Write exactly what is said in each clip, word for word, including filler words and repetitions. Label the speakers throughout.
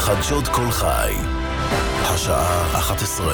Speaker 1: חדשות כל חי, השעה אחת עשרה.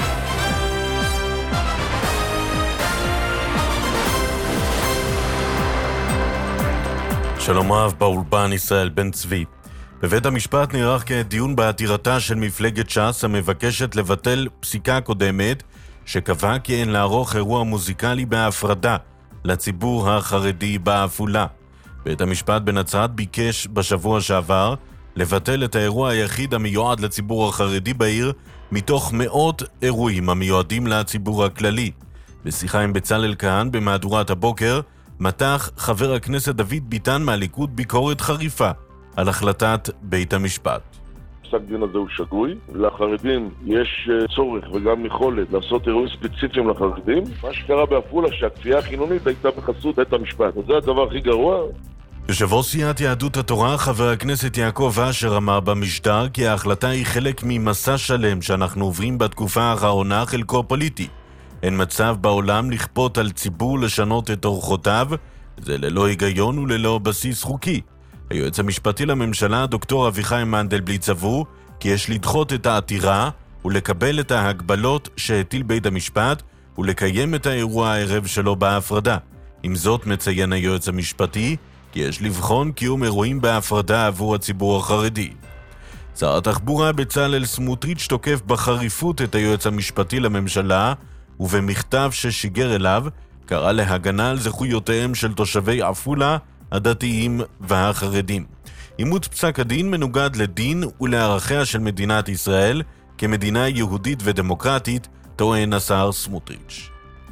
Speaker 1: שלום רב, באולפן ישראל בן צבי. בבית המשפט נערך כעת דיון בעתירתה של מפלגת ש"ס המבקשת לבטל פסיקה קודמת שקבעה כי אין לערוך אירוע מוזיקלי בהפרדה לציבור החרדי בעפולה. בית המשפט בנצרת ביקש בשבוע שעבר לבטל את האירוע היחיד המיועד לציבור החרדי בעיר מתוך מאות אירועים המיועדים לציבור הכללי. בשיחה עם בצלאל כהן במהדורת הבוקר מתח חבר הכנסת דוד ביטן מהליכוד ביקורת חריפה על החלטת בית המשפט.
Speaker 2: פסק דין הזה הוא שגוי. לחרדים יש צורך וגם יכולת לעשות אירועים ספציפיים לחרדים. מה שקרה בעפולה שהכפייה החילונית הייתה בחסות בית המשפט. וזה הדבר הכי גרוע.
Speaker 1: יושב ראש סיעת יהדות התורה, חבר הכנסת יעקב אשר, אמר במשדר כי ההחלטה היא חלק ממסע שלם שאנחנו עוברים בתקופה האחרונה, חלקו פוליטי. אין מצב בעולם לכפות על ציבור לשנות את אורחותיו, זה ללא היגיון וללא בסיס חוקי. היועץ המשפטי לממשלה, דוקטור אביחי מנדלבליט, סבור כי יש לדחות את העתירה ולקבל את ההגבלות שהטיל בית המשפט ולקיים את האירוע הערב שלו בהפרדה. עם זאת, מציין היועץ המשפטי כי יש לבחון קיום אירועים בהפרדה עבור הציבור החרדי. שר התחבורה בצלאל סמוטריץ' תוקף בחריפות את היועץ המשפטי לממשלה, ובמכתב ששיגר אליו קרא להגנה על זכויותיהם של תושבי עפולה, הדתיים והחרדים. אימוץ פסק הדין מנוגד לדין ולערכיה של מדינת ישראל כמדינה יהודית ודמוקרטית, טוען השר סמוטריץ'.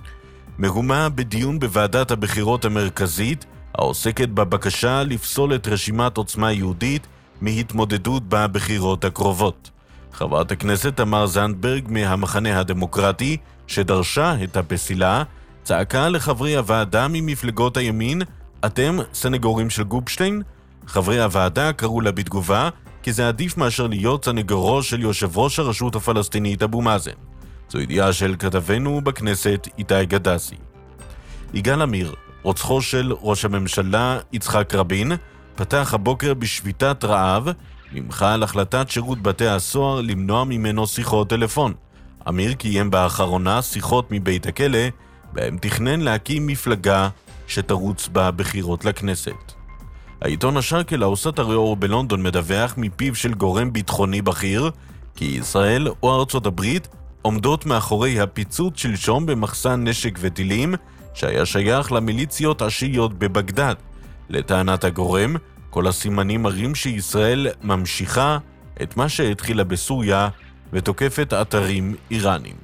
Speaker 1: מהומה בדיון בוועדת הבחירות המרכזית העוסקת בבקשה לפסול את רשימת עוצמה יהודית מהתמודדות בבחירות הקרובות. חברת הכנסת תמר זנדברג מהמחנה הדמוקרטי, שדרשה את הפסילה, צעקה לחברי הוועדה ממפלגות הימין, אתם סנגורים של גופשטיין? חברי הוועדה קראו לה בתגובה כי זה עדיף מאשר להיות סנגורו של יושב ראש הרשות הפלסטינית אבו מאזן. זו ידיעה של כתבנו בכנסת איתי גדסי. יגאל עמיר, רוצחו של ראש הממשלה יצחק רבין, פתח הבוקר בשביתת רעב, ממחה על החלטת שירות בתי הסוהר למנוע ממנו שיחות טלפון. אמיר קיים באחרונה שיחות מבית הכלא, בהם תכנן להקים מפלגה שתרוץ בבחירות לכנסת. העיתון השרקל האוסט הריאור בלונדון מדווח מפיו של גורם ביטחוני בכיר, כי ישראל או ארצות הברית עומדות מאחורי הפיצוץ שלשום במחסן נשק וטילים, שהיה שייך למיליציות השיעיות בבגדד. לטענת הגורם, כל הסימנים מראים שישראל ממשיכה את מה שהתחילה בסוריה ותוקפת אתרים איראנים.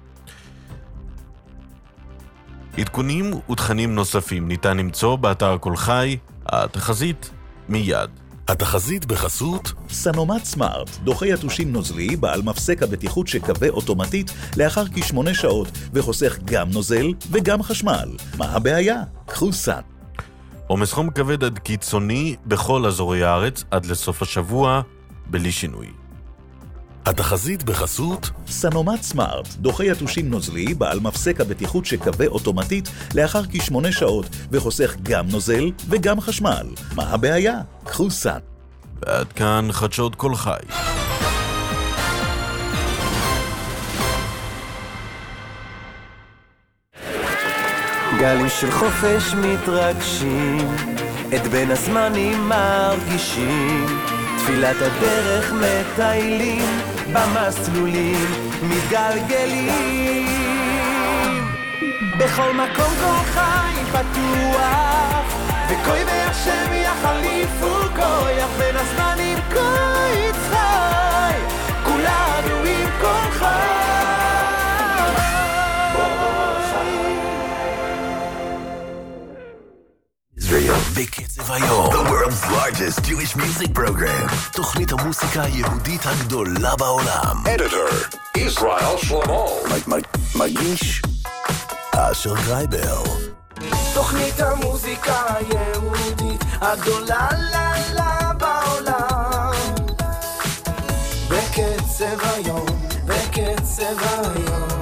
Speaker 1: עדכונים ותכנים נוספים ניתן למצוא באתר כל חי, התחזית מיד.
Speaker 3: התחזית בחסות
Speaker 4: סנומט סמארט, דוחה יתושים נוזלי בעל מפסק הבטיחות שקווה אוטומטית לאחר כשמונה שעות וחוסך גם נוזל וגם חשמל. מה הבעיה? קחו סן.
Speaker 1: עומס חום כבד עד קיצוני בכל אזורי הארץ עד לסוף השבוע בלי שינוי.
Speaker 3: התחזית בחסות
Speaker 4: סנומט סמארט, דוחה יתושים נוזלי בעל מפסק הבטיחות שקווה אוטומטית לאחר כשמונה שעות וחוסך גם נוזל וגם חשמל. מה הבעיה? קחו סן.
Speaker 1: ועד כאן חדשות כל חי.
Speaker 5: גלים של חופש מתרגשים, את בין הזמנים מרגישים, תפילת הדרך מטיילים, במסלולים מתגלגלים. בכל מקום כל חי פתוח, וכוי והשם יחליפו כוח, בין הזמנים כה יצחי, כולנו עם כל חי.
Speaker 3: בקצב היום, the world's largest Jewish music program, תוכנית המוסיקה היהודית הגדולה בעולם.
Speaker 6: Editor, Israel Shlomo.
Speaker 3: מגיש, אשר גרייבר.
Speaker 5: תוכנית המוזיקה היהודית הגדולה לה בעולם. בקצב היום, בקצב היום.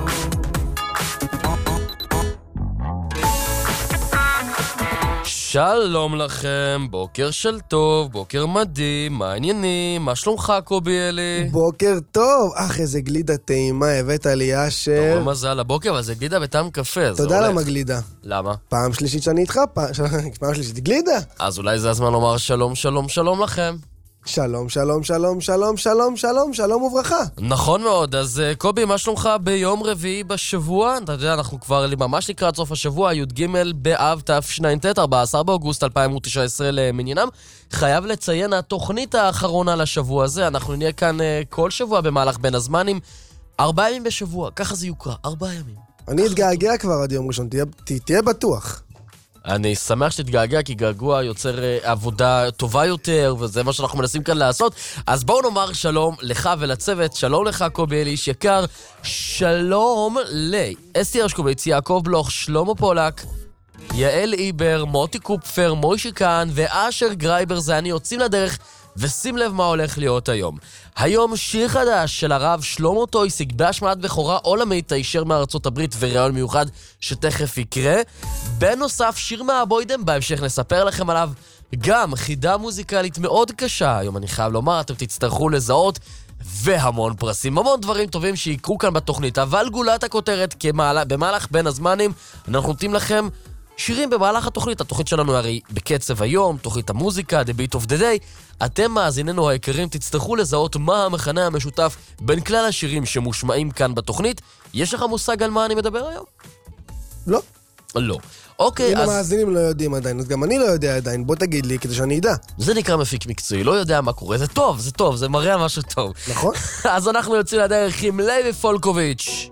Speaker 7: שלום לכם, בוקר של טוב, בוקר מדהים, מה העניינים? מה שלומך קובי אלי?
Speaker 8: בוקר טוב, אך איזה גלידה טעימה הבאת לי אשר.
Speaker 7: טוב מזל הבוקר, אבל זה גלידה בטעם קפה, זה
Speaker 8: תודה
Speaker 7: הולך.
Speaker 8: למה גלידה.
Speaker 7: למה?
Speaker 8: פעם שלישית שאני איתך, פעם, פעם שלישית גלידה.
Speaker 7: אז אולי זה הזמן לומר שלום שלום שלום לכם.
Speaker 8: שלום, שלום, שלום, שלום, שלום, שלום, שלום וברכה.
Speaker 7: נכון מאוד, אז uh, קובי, מה שלומך ביום רביעי בשבוע? אתה יודע, אנחנו כבר ממש לקראת סוף השבוע, י' ג' באב תשע"ט, ארבעה עשר באוגוסט אלפיים ותשע עשרה למניינם. חייב לציין, התוכנית האחרונה לשבוע הזה, אנחנו נהיה כאן uh, כל שבוע במהלך בין הזמנים, ארבעה ימים בשבוע, ככה זה יוקרא, ארבעה ימים.
Speaker 8: אני אתגעגע כבר עד יום ראשון, תהיה, תהיה בטוח.
Speaker 7: אני שמח שתתגעגע, כי געגוע יוצר uh, עבודה טובה יותר, וזה מה שאנחנו מנסים כאן לעשות. אז בואו נאמר שלום לך ולצוות, שלום לך קובי אלי איש יקר, שלום לאסתי הרשקוביץ, יעקב בלוך, שלמה פולק, יעל איבר, מוטי קופפר, מוישי קאן ואשר גרייבר, זה אני יוצאים לדרך, ושים לב מה הולך להיות היום. היום שיר חדש של הרב שלמה טויסיק בהשמעת בכורה עולמית הישר מארצות הברית וראיון מיוחד שתכף יקרה. בנוסף שיר מהבוידם, בהמשך נספר לכם עליו. גם חידה מוזיקלית מאוד קשה, היום אני חייב לומר, אתם תצטרכו לזהות, והמון פרסים, המון דברים טובים שיקרו כאן בתוכנית. אבל גולת הכותרת, כמעלה, במהלך בין הזמנים, אנחנו נותנים לכם שירים במהלך התוכנית. התוכנית שלנו הרי בקצב היום, תוכנית המוזיקה, The Beat of the Day. אתם מאזיננו היקרים תצטרכו לזהות מה המכנה המשותף בין כלל השירים שמושמעים כאן בתוכנית. יש לך מושג על מה אני מדבר היום?
Speaker 8: לא.
Speaker 7: לא. אוקיי,
Speaker 8: אם
Speaker 7: אז...
Speaker 8: המאזינים לא יודעים עדיין, אז גם אני לא יודע עדיין, בוא תגיד לי כדי שאני אדע.
Speaker 7: זה נקרא מפיק מקצועי, לא יודע מה קורה, זה טוב, זה טוב, זה מראה משהו טוב.
Speaker 8: נכון?
Speaker 7: אז אנחנו יוצאים לדרך עם לוי פולקוביץ'.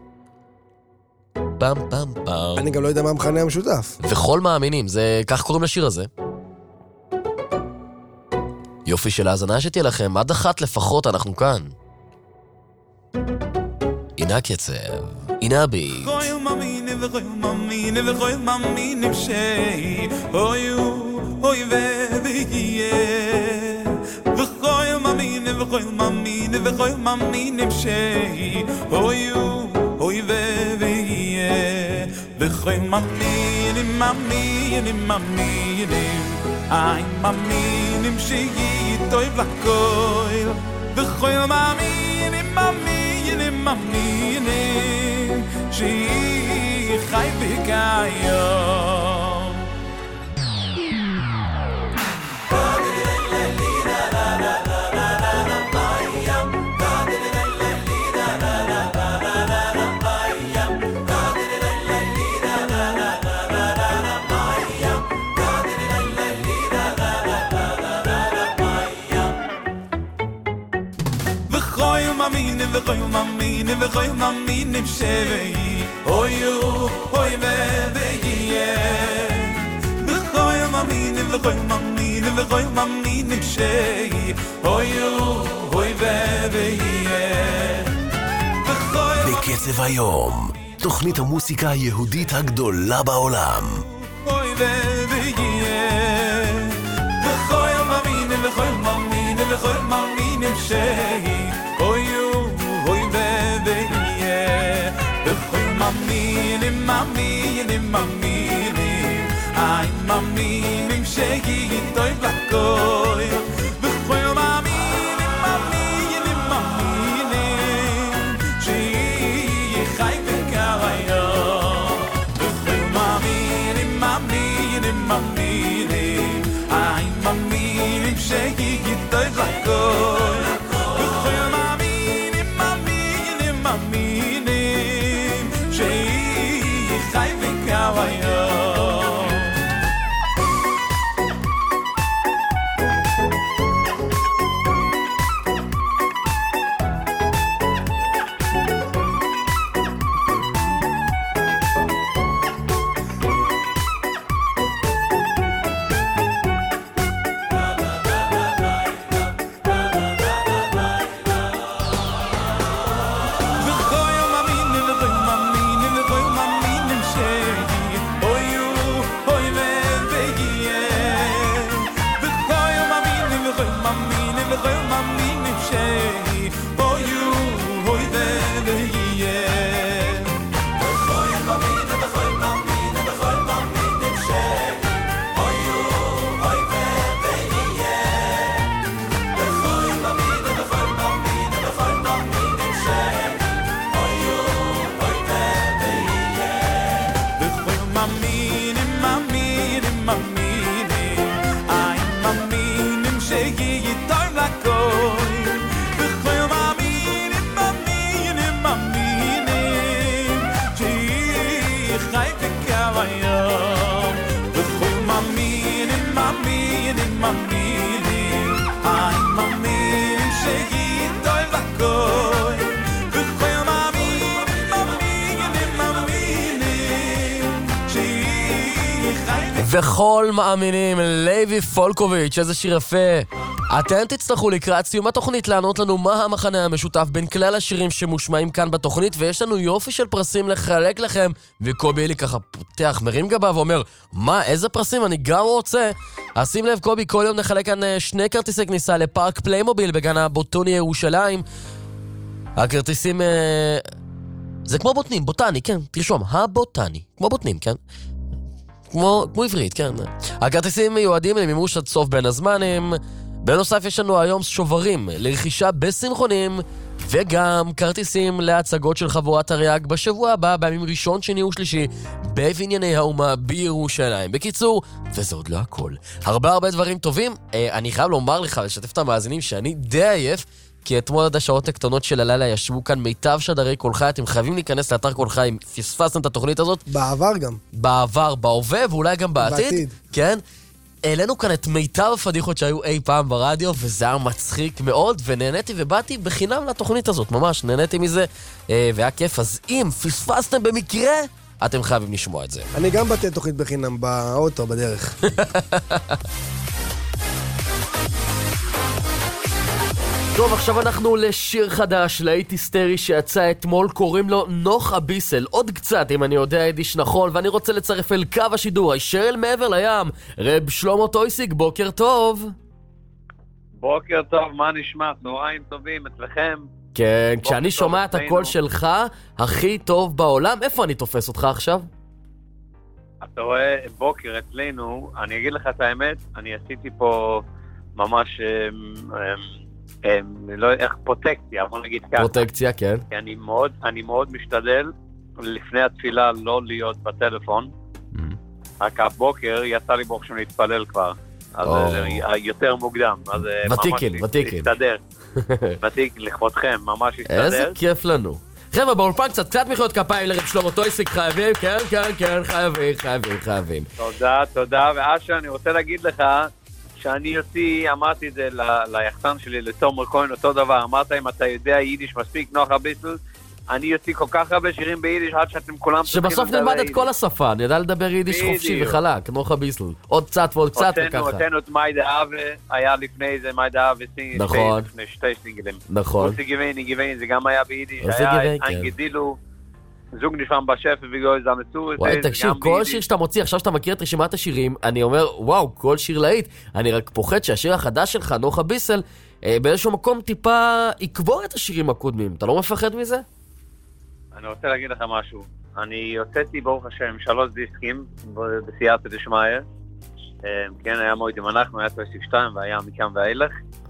Speaker 7: פם פם פם.
Speaker 8: אני גם לא יודע מה המכנה המשותף.
Speaker 7: וכל מאמינים, זה כך קוראים לשיר הזה. יופי של האזנה שתהיה לכם, עד אחת לפחות אנחנו כאן. הנה הקצב, הנה הביט.
Speaker 9: חוי מאמינים וחוי מאמינים וחוי מאמינים שהיא אויו אוי ובגייה וחוי מאמינים וחוי מאמינים וחוי מאמינים שהיא אויו אוי ובגייה וחוי מאמינים מאמינים מאמינים איי מאמינים שהיא טוב לכל וחוי מאמינים מאמינים מאמינים שהיא חי בקיום וחוי מאמינים וחוי מאמינים שהיא אויו אוי ובגייה וחוי מאמינים וחוי מאמינים וחוי מאמינים שהיא אויו אוי ובגייה
Speaker 3: בקצב היום, תוכנית המוסיקה היהודית הגדולה בעולם.
Speaker 9: אוי ובגייה וחוי מאמינים וחוי מאמינים וחוי מאמינים שהיא אויו מאמינים, מאמינים, מאמינים איי מאמינים שהיא טוב לכל וכל מאמינים, מאמינים, מאמינים שהיא חי בקיום וכל מאמינים, מאמינים, מאמינים איי מאמינים שהיא טוב לכל וכל מאמינים, מאמינים, מאמינים שהיא חי בקיום Oh, you מאמינים, אין מאמינים שידוי לקוי, וכל מאמינים, מאמינים, מאמינים, שיחי.
Speaker 7: וכל מאמינים, לוי פולקוביץ', איזה שיר יפה. אתם תצטרכו לקראת סיום התוכנית לענות לנו מה המחנה המשותף בין כלל השירים שמושמעים כאן בתוכנית, ויש לנו יופי של פרסים לחלק לכם, וקובי אלי ככה פותח, מרים גבה ואומר, מה, איזה פרסים? אני גם רוצה. אז שים לב קובי, כל יום נחלק כאן שני כרטיסי כניסה לפארק פליימוביל בגן הבוטוני ירושלים. הכרטיסים... זה כמו בוטנים, בוטני, כן, תרשום, הבוטני, כמו בוטנים, כן? כמו, כמו עברית, כן. הכרטיסים מיועדים למימוש עד סוף בין הזמנים. בנוסף יש לנו היום שוברים לרכישה בסינכונים, וגם כרטיסים להצגות של חבורת הריאג בשבוע הבא, בימים ראשון, שני ושלישי, בבנייני האומה בירושלים. בקיצור, וזה עוד לא הכל. הרבה הרבה דברים טובים. אני חייב לומר לך, לשתף את המאזינים, שאני די עייף, כי אתמול עד השעות הקטנות של הלילה ישבו כאן מיטב שדרי קולך. אתם חייבים להיכנס לאתר קולך אם פספסתם את התוכנית הזאת.
Speaker 8: בעבר גם.
Speaker 7: בעבר, בהווה ואולי גם בעתיד.
Speaker 8: בעתיד. כן.
Speaker 7: העלינו כאן את מיטב הפדיחות שהיו אי פעם ברדיו, וזה היה מצחיק מאוד, ונהניתי ובאתי בחינם לתוכנית הזאת, ממש, נהניתי מזה, והיה כיף. אז אם פספסתם במקרה, אתם חייבים לשמוע את זה.
Speaker 8: אני גם באתי תוכנית בחינם באוטו, בדרך.
Speaker 7: טוב, עכשיו אנחנו לשיר חדש, להיט היסטרי שיצא אתמול, קוראים לו נוח אביסל. עוד קצת, אם אני יודע יידיש נכון, ואני רוצה לצרף אל קו השידור, הישר אל מעבר לים, רב שלמה טויסיק, בוקר טוב.
Speaker 10: בוקר טוב, מה נשמע? נוראים טובים אצלכם?
Speaker 7: כן, כשאני שומע את הקול שלך, הכי טוב בעולם, איפה אני תופס אותך עכשיו?
Speaker 10: אתה רואה, בוקר אצלנו, אני אגיד לך את האמת, אני עשיתי פה ממש... לא איך פרוטקציה, בוא נגיד ככה.
Speaker 7: פרוטקציה, כן.
Speaker 10: אני מאוד, אני מאוד משתדל לפני התפילה לא להיות בטלפון. רק הבוקר יצא לי ברוך שאני להתפלל כבר. אז יותר מוקדם.
Speaker 7: ותיקין, ותיקין.
Speaker 10: הסתדר. ותיקין, לכבודכם, ממש הסתדר.
Speaker 7: איזה כיף לנו. חבר'ה, באולפן קצת, קצת מחיאות כפיים לרב שלמה טויסיק, חייבים, כן, כן, כן, חייבים, חייבים, חייבים.
Speaker 10: תודה, תודה, ואשר, אני רוצה להגיד לך, שאני יוציא, אמרתי את זה ליחצן שלי, לתומר כהן, אותו דבר, אמרת אם אתה יודע יידיש מספיק, נוח אביסל, אני יוציא כל כך הרבה שירים ביידיש, עד שאתם כולם...
Speaker 7: שבסוף נלמד את כל השפה, נדע לדבר יידיש חופשי וחלק, נוח אביסל. עוד קצת ועוד קצת וככה.
Speaker 10: הוצאנו את מי דאהבה, היה לפני זה מי דאהבה סינגל,
Speaker 7: נכון.
Speaker 10: לפני שתי סינגלים.
Speaker 7: נכון.
Speaker 10: עושה גיווני, גיווני, זה גם היה ביידיש, היה אנגדילו, זוג נשמם בשפל בגלל זה המצור.
Speaker 7: וואי, תקשיב, כל שיר שאתה מוציא, עכשיו שאתה מכיר את רשימת השירים, אני אומר, וואו, כל שיר להיט. אני רק פוחד שהשיר החדש שלך, נוח אביסל, באיזשהו מקום טיפה יקבור את השירים הקודמים. אתה לא מפחד מזה?
Speaker 10: אני רוצה להגיד לך משהו. אני הוצאתי ברוך השם שלוש דיסקים בסייעתא דשמיא. כן, היה מאוד עם אנחנו, היה טויסיק שתיים והיה מכאן ואילך.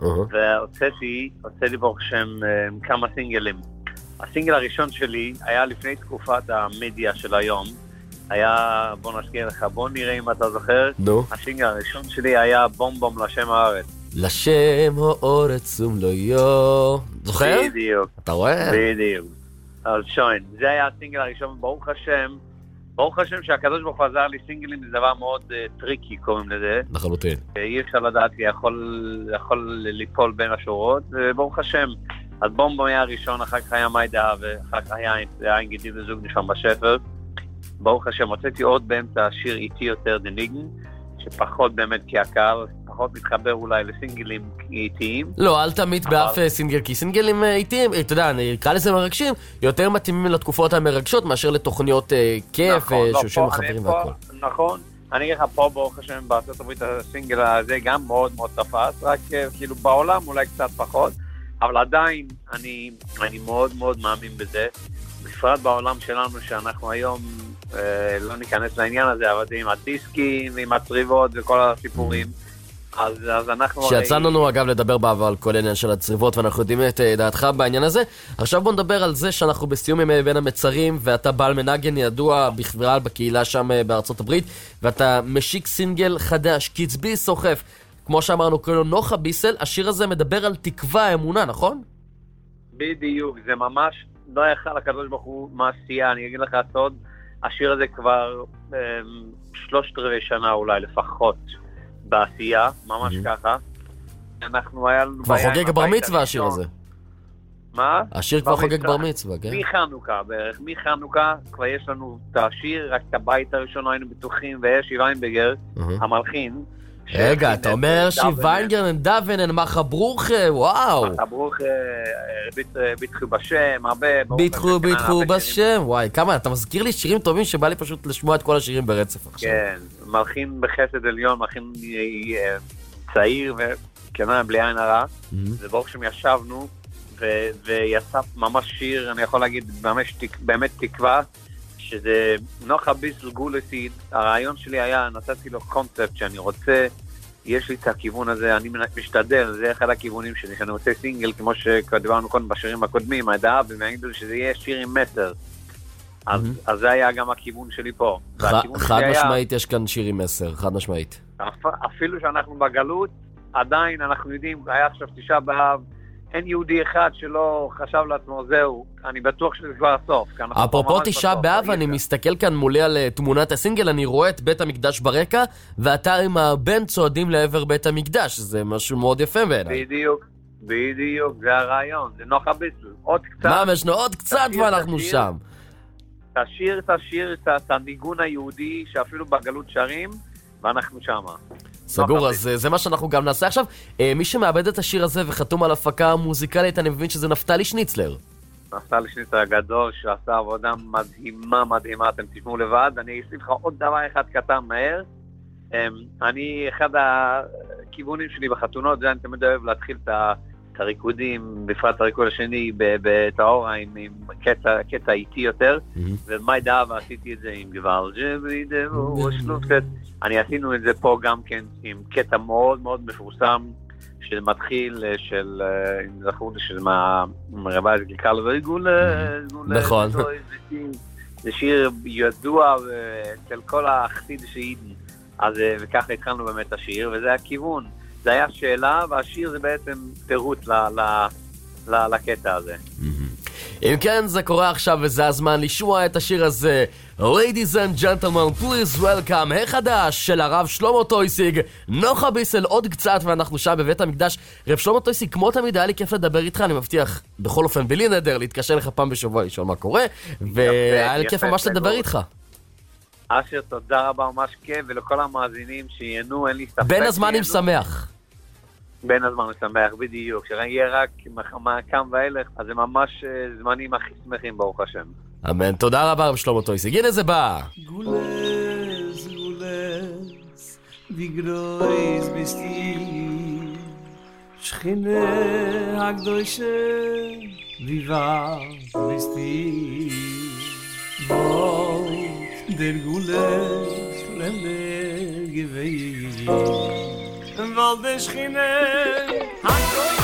Speaker 10: והוצאתי, הוצאתי ברוך השם כמה סינגלים. הסינגל הראשון שלי היה לפני תקופת המדיה של היום. היה, בוא נזכיר לך, בוא נראה אם אתה זוכר.
Speaker 7: נו.
Speaker 10: הסינגל הראשון שלי היה בום בום לשם הארץ.
Speaker 7: לשם הארץ ולא יו. זוכר?
Speaker 10: בדיוק.
Speaker 7: אתה רואה?
Speaker 10: בדיוק. אז שוין, זה היה הסינגל הראשון, ברוך השם. ברוך השם שהקדוש ברוך הוא עזר לי, סינגלים זה דבר מאוד uh, טריקי, קוראים לזה.
Speaker 7: לחלוטין.
Speaker 10: אי אפשר לדעת, יכול, יכול ליפול בין השורות, וברוך השם. אז בום בום היה הראשון, אחר כך היה מי דאהבה, ואחר כך היה אנגדילו וזוג נשם בשפל. ברוך השם, הוצאתי עוד באמצע השיר איטי יותר דניגן, שפחות באמת כהקהל, פחות מתחבר אולי לסינגלים איטיים. לא, אל תמיד באף סינגל, כי סינגלים איטיים, אתה יודע, אני אקרא לזה מרגשים, יותר מתאימים לתקופות המרגשות מאשר לתוכניות כיף, שושים החברים והכל. נכון, אני אגיד לך פה ברוך השם, בארצות הברית הסינגל הזה גם מאוד מאוד תפס, רק כאילו בעולם אולי קצת פחות. אבל עדיין אני, אני מאוד מאוד מאמין בזה, בפרט בעולם שלנו שאנחנו היום אה, לא ניכנס לעניין הזה, אבל עם הדיסקים ועם הצריבות וכל הסיפורים, אז, אז אנחנו... שיצאנו לנו אגב לדבר בעבר על כל העניין של הצריבות, ואנחנו יודעים את דעתך בעניין הזה. עכשיו בוא נדבר על זה שאנחנו בסיום ימי בין המצרים, ואתה בעל מנגן ידוע בכלל בקהילה שם בארצות הברית, ואתה משיק סינגל חדש, קצבי סוחף. כמו שאמרנו, קוראים לו נוח אביסל, השיר הזה מדבר על תקווה, אמונה, נכון? בדיוק, זה ממש לא יכל הקדוש ברוך הוא מעשייה, אני אגיד לך סוד, השיר הזה כבר אה, שלושת רבעי שנה אולי לפחות בעשייה, ממש ככה. אנחנו היה לנו...
Speaker 7: כבר חוגג בר מצווה השיר הזה.
Speaker 10: מה?
Speaker 7: השיר כבר חוגג בר מצווה, כן?
Speaker 10: מחנוכה בערך, מחנוכה כבר יש לנו את השיר, רק את הבית הראשון היינו בטוחים, ויש שיוויינברגר, המלחין.
Speaker 7: רגע, אתה אומר שיוויינגר נדוון, מחה ברוכה, וואו.
Speaker 10: מחה ברוכה, ביטחו בשם, הרבה...
Speaker 7: ביטחו, ביטחו בשם, וואי, כמה, אתה מזכיר לי שירים טובים שבא לי פשוט לשמוע את כל השירים ברצף עכשיו.
Speaker 10: כן, מלחין בחסד עליון, מלחין צעיר, וכנראה בלי עין הרע, וברוך שם ישבנו, ויצא ממש שיר, אני יכול להגיד, באמת תקווה, שזה נוחה ביסל גולסיד, הרעיון שלי היה, נתתי לו קונספט שאני רוצה, יש לי את הכיוון הזה, אני משתדל, זה אחד הכיוונים שלי, שאני רוצה סינגל, כמו שדיברנו קודם בשירים הקודמים, הידעה, ומהגידו שזה יהיה שיר עם מסר. אז, אז זה היה גם הכיוון שלי פה.
Speaker 7: חד משמעית יש כאן שיר עם מסר, חד משמעית.
Speaker 10: אפילו שאנחנו בגלות, עדיין אנחנו יודעים, היה עכשיו תשעה באב, אין יהודי אחד שלא חשב לעצמו, זהו, אני בטוח שזה כבר הסוף.
Speaker 7: אפרופו תשעה באב, אני מסתכל כאן מולי על תמונת הסינגל, אני רואה את בית המקדש ברקע, ואתה עם הבן צועדים לעבר בית המקדש, זה משהו מאוד יפה בעיניי.
Speaker 10: בדיוק, בדיוק, זה הרעיון, זה נוחה ביסל, עוד קצת.
Speaker 7: מה, משנו עוד קצת ואנחנו שם.
Speaker 10: תשאיר, תשאיר את הניגון היהודי שאפילו בגלות שרים, ואנחנו שמה.
Speaker 7: סגור, אז זה מה שאנחנו גם נעשה עכשיו. מי שמאבד את השיר הזה וחתום על הפקה מוזיקלית, אני מבין שזה נפתלי שניצלר.
Speaker 10: נפתלי שניצלר הגדול, שעשה עבודה מדהימה, מדהימה, אתם תשמעו לבד. אני אוסיף לך עוד דבר אחד קטן מהר. אני, אחד הכיוונים שלי בחתונות, זה אני תמיד אוהב להתחיל את הריקודים, בפרט את הריקוד השני, בתאורה, עם קטע איטי יותר. ומה ידעה, ועשיתי את זה עם גבל ג'בלי דבו, שלופת. אני עשינו את זה פה גם כן עם קטע מאוד מאוד מפורסם שמתחיל של, אם זכרו לי, של רבי גלקל וגולה,
Speaker 7: נכון.
Speaker 10: זה שיר ידוע אצל כל החסיד שהידן, אז וככה התחלנו באמת השיר, וזה הכיוון, זה היה שאלה, והשיר זה בעצם פירוט לקטע הזה.
Speaker 7: אם כן, זה קורה עכשיו וזה הזמן לשמוע את השיר הזה. Ladies and gentlemen, please welcome החדש של הרב שלמה טויסיג, נוחה ביסל עוד קצת, ואנחנו שם בבית המקדש. רב שלמה טויסיג, כמו תמיד היה לי כיף לדבר איתך, אני מבטיח בכל אופן בלי נדר להתקשר לך פעם בשבוע לשאול מה קורה, והיה לי כיף ממש לדבר איתך.
Speaker 10: אשר, תודה רבה, ממש כיף, ולכל המאזינים שיהנו, אין לי ספק.
Speaker 7: בין הזמנים שמח.
Speaker 10: בין הזמן משמח, בדיוק, שיהיה רק מהקם ואילך, אז זה ממש זמנים הכי שמחים, ברוך השם.
Speaker 7: אמן, תודה רבה רב שלמה טויסיג, הנה זה בא.
Speaker 9: גולס, גולס, wie groß bist du, שכינה הקדושה, wie wahr bist du, wollt der Gulles lende gewehen. Weil der Schiene hat euch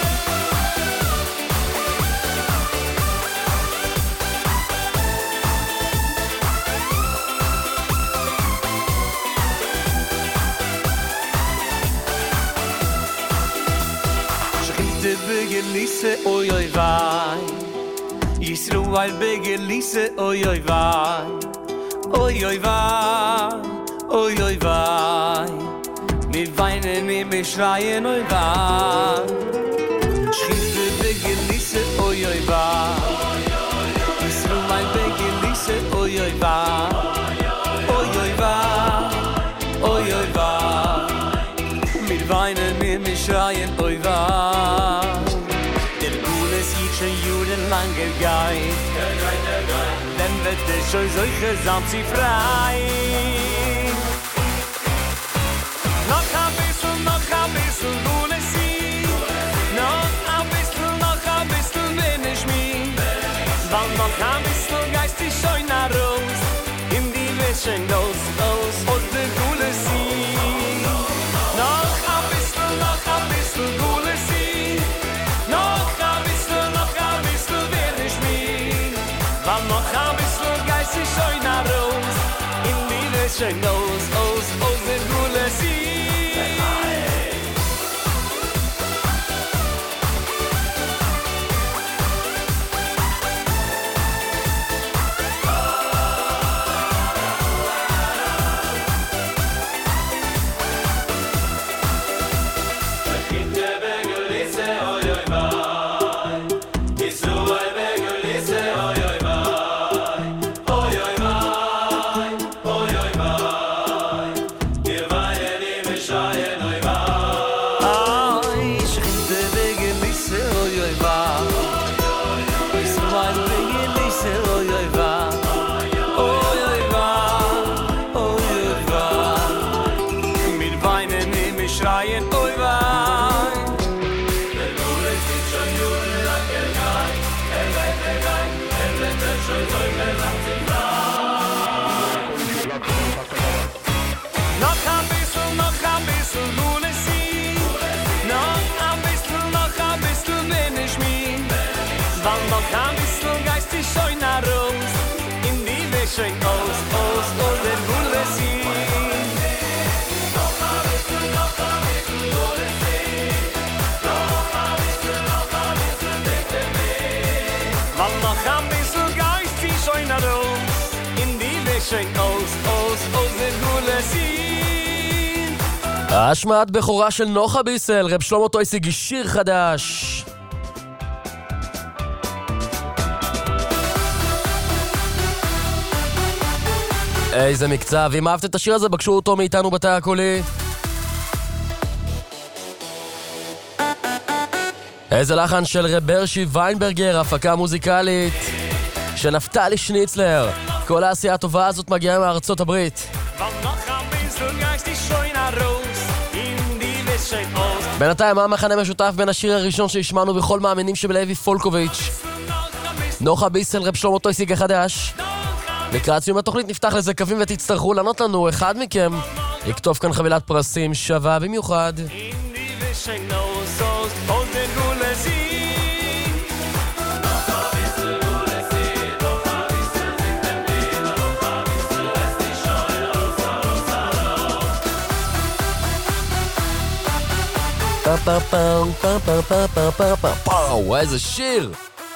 Speaker 9: Schritte begelisse, oi oi wei Yisruel begelisse, oi oi wei Oi oi wei, oi oi wei Wir weinen und wir schreien, oi wahr Schritte begelisse, oi oi wahr Israel begelisse, oi oi wahr Oi oi wahr, oi oi wahr Wir weinen und wir schreien, oi wahr Der Gules hielt schon judenlang gegeit Dann wird der schon solche samt sie frei Noch ein bisschen, noch ein bisschen Gule sie Noch ein bisschen, noch ein bisschen bin ich mir Weil noch ein bisschen geist ich schon nach raus In die Wäschen los, los, aus der Gule sie Noch ein bisschen, noch ein bisschen Gule sie Noch ein bisschen, noch ein bisschen bin ich mir Weil noch ein bisschen geist ich schon nach raus In die Wäschen los, aus, aus der Gule sie schön aus, aus, aus der Gule sie. Wann noch ein bisschen Geist, wie schön raus, in die schön aus, aus, aus der Gule sie.
Speaker 7: השמעת בכורה של נוחה ביסל, רב שלמה טויסיג, שיר חדש. איזה מקצב, אם אהבת את השיר הזה, בקשו אותו מאיתנו בתא הקולי. איזה לחן של רברשי ויינברגר, הפקה מוזיקלית של נפתלי שניצלר. כל העשייה הטובה הזאת מגיעה מארצות הברית. בינתיים, מה המחנה משותף בין השיר הראשון שהשמענו בכל מאמינים שבלוי פולקוביץ'? נוחה ביסל, רב שלמה טויסיג החדש. לקראת סיום התוכנית נפתח לזה קווים ותצטרכו לענות לנו. אחד מכם יכתוב כאן חבילת פרסים שווה במיוחד. פאו, איזה שיר!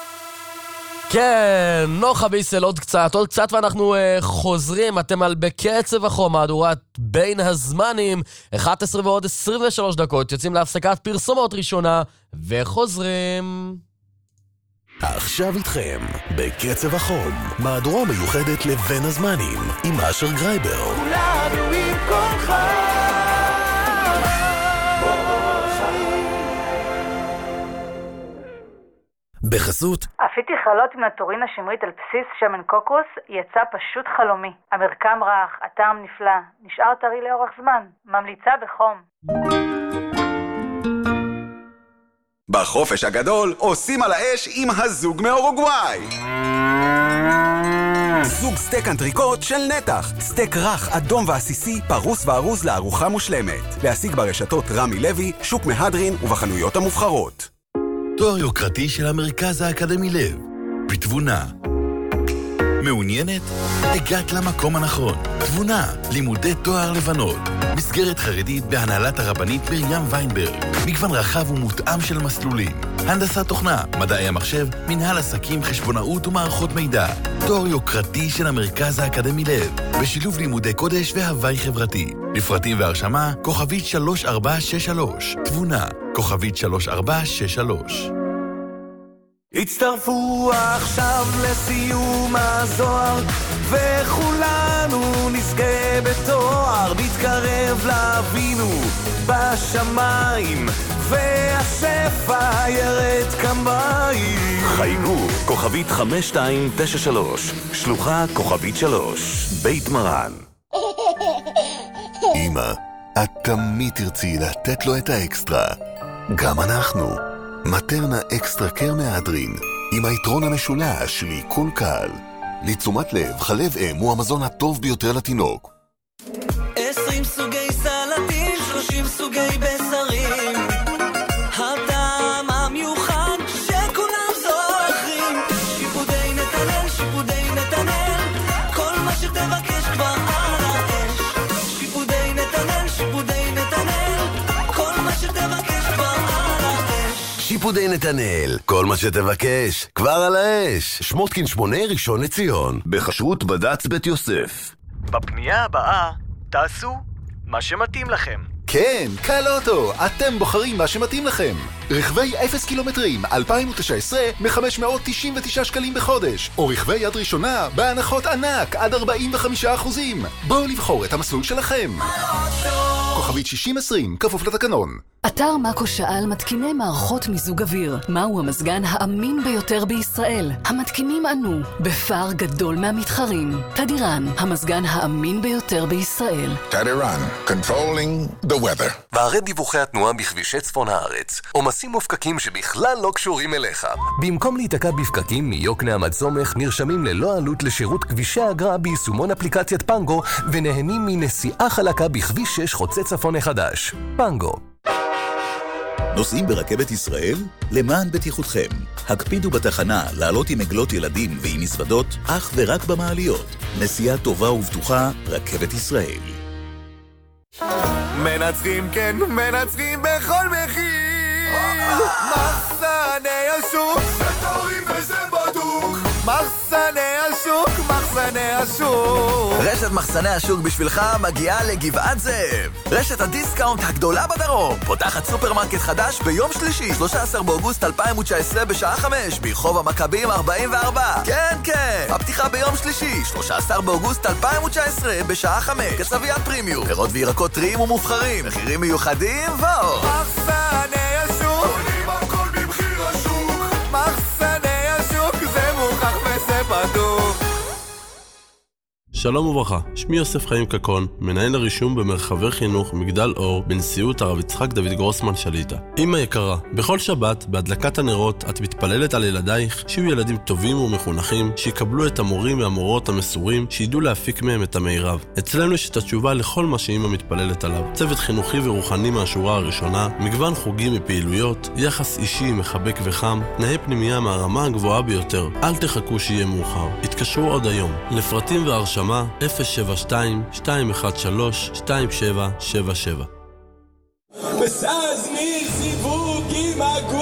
Speaker 7: כן, נוחה ביסל, עוד קצת, עוד קצת ואנחנו uh, חוזרים. אתם על בקצב החום, מהדורת בין הזמנים, אחת עשרה ועוד עשרים ושלוש דקות, יוצאים להפסקת פרסומות ראשונה וחוזרים.
Speaker 3: עכשיו איתכם, בקצב החום, מהדורה מיוחדת לבין הזמנים, עם אשר גרייבר.
Speaker 5: כולנו עם כל חיים.
Speaker 3: בחסות
Speaker 11: אפיתי חלות עם נטורין השמרית על בסיס שמן קוקוס יצא פשוט חלומי. המרקם רך, הטעם נפלא, נשאר טרי לאורך זמן. ממליצה בחום.
Speaker 12: בחופש הגדול עושים על האש עם הזוג מאורוגוואי. זוג סטייק אנטריקוט של נתח. סטייק רך, אדום ועסיסי, פרוס וארוז לארוחה מושלמת. להשיג ברשתות רמי לוי, שוק מהדרין ובחנויות המובחרות.
Speaker 3: תואר יוקרתי של המרכז האקדמי לב, בתבונה. מעוניינת? הגעת למקום הנכון. תבונה, לימודי תואר לבנות. מסגרת חרדית בהנהלת הרבנית מרים ויינברג. מגוון רחב ומותאם של מסלולים. הנדסת תוכנה, מדעי המחשב, מנהל עסקים, חשבונאות ומערכות מידע. תואר יוקרתי של המרכז האקדמי לב, בשילוב לימודי קודש והווי חברתי. לפרטים והרשמה, כוכבית שלוש ארבע שש שלוש. תבונה, כוכבית שלוש ארבע שש שלוש.
Speaker 9: הצטרפו עכשיו לסיום הזוהר וכולנו נזכה בתואר, נתקרב לאבינו בשמיים והשפע ירד כמיים.
Speaker 3: חייגו, כוכבית חמש שתיים תשע שלוש, שלוחה כוכבית שלוש, בית מרן. אמא, את תמיד תרצי לתת לו את האקסטרה. גם אנחנו. מטרנה אקסטרה קר מהדרין, עם היתרון המשולש מעיכול קל. לתשומת לב, חלב אם הוא המזון הטוב ביותר לתינוק.
Speaker 5: עשרים סוגי סלטים, שלושים סוגי בשרים, הטעם המיוחד שכולם זוכרים. שיפודי נתנאל, שיפודי נתנאל, כל מה שתבקש כבר על האש. שיפודי נתנאל, שיפודי נתנאל, כל מה שתבקש כבר על האש.
Speaker 3: שיפודי נתנאל, כל מה שתבקש כבר על האש. שמותקין שמונה, ראשון לציון, בחשרות בד"ץ בית יוסף.
Speaker 13: בפנייה הבאה תעשו מה שמתאים לכם.
Speaker 14: כן, קל אוטו, אתם בוחרים מה שמתאים לכם. רכבי אפס קילומטרים אלפיים תשע עשרה מ-חמש מאות תשעים ותשעה שקלים בחודש, או רכבי יד ראשונה בהנחות ענק עד ארבעים וחמישה אחוזים. בואו לבחור את המסלול שלכם. כוכבית שישים עשרים, כפוף לתקנון.
Speaker 15: אתר מאקו שאל מתקיני מערכות מיזוג אוויר. מהו המזגן האמין ביותר בישראל? המתקינים ענו, בפער גדול מהמתחרים. תדירן, המזגן האמין ביותר בישראל.
Speaker 16: תדירן, controlling the weather.
Speaker 3: בערי דיווחי התנועה בכבישי צפון הארץ, עומסים ופקקים שבכלל לא קשורים אליך. במקום להתקע בפקקים מיוקנעם עד סומך, נרשמים ללא עלות לשירות כבישי האגרה ביישומון אפליקציית פנגו, ונהנים מנסיעה חלקה בכביש שש חוצה צפון החדש. פנגו.
Speaker 4: נוסעים ברכבת ישראל? למען בטיחותכם. הקפידו בתחנה לעלות עם עגלות ילדים ועם מזוודות, אך ורק במעליות. נסיעה טובה ובטוחה, רכבת ישראל.
Speaker 17: מנצחים, כן, מנצחים בכל מחיר. מחסני השוק, שטורים וזה בדוק. מחסני השוק, מחסני השוק.
Speaker 18: רשת מחסני השוק בשבילך מגיעה לגבעת זאב. רשת הדיסקאונט הגדולה בדרום. פותחת סופרמרקט חדש ביום שלישי, שלושה עשר באוגוסט אלפיים תשע עשרה בשעה חמש, ברחוב המכבים ארבעים וארבע. כן, כן. הפתיחה ביום שלישי, שלושה עשר באוגוסט אלפיים תשע עשרה בשעה חמש. כסביית פרימיום, פירות וירקות טריים ומובחרים, מחירים מיוחדים ועוד.
Speaker 17: מחסני השוק, עולים הכל במחיר השוק. מחסני השוק, זה מוכח וזה בדוק.
Speaker 19: שלום וברכה, שמי יוסף חיים קקון, מנהל הרישום במרחבי חינוך מגדל אור בנשיאות הרב יצחק דוד גרוסמן שליטה. אמא יקרה, בכל שבת בהדלקת הנרות את מתפללת על ילדייך שיהיו ילדים טובים ומחונכים, שיקבלו את המורים והמורות המסורים, שידעו להפיק מהם את המירב. אצלנו יש את התשובה לכל מה שאמא מתפללת עליו. צוות חינוכי ורוחני מהשורה הראשונה, מגוון חוגים ופעילויות, יחס אישי מחבק וחם, תנאי פנימייה מהרמה הגבוהה ביותר. אל תחכו שיהיה מאוחר, התקשרו עוד היום. לפרטים והרשמה אפס שבע שתיים שתיים אחת שלוש שתיים שבע שבע שבע.
Speaker 17: בסזמי סיווגים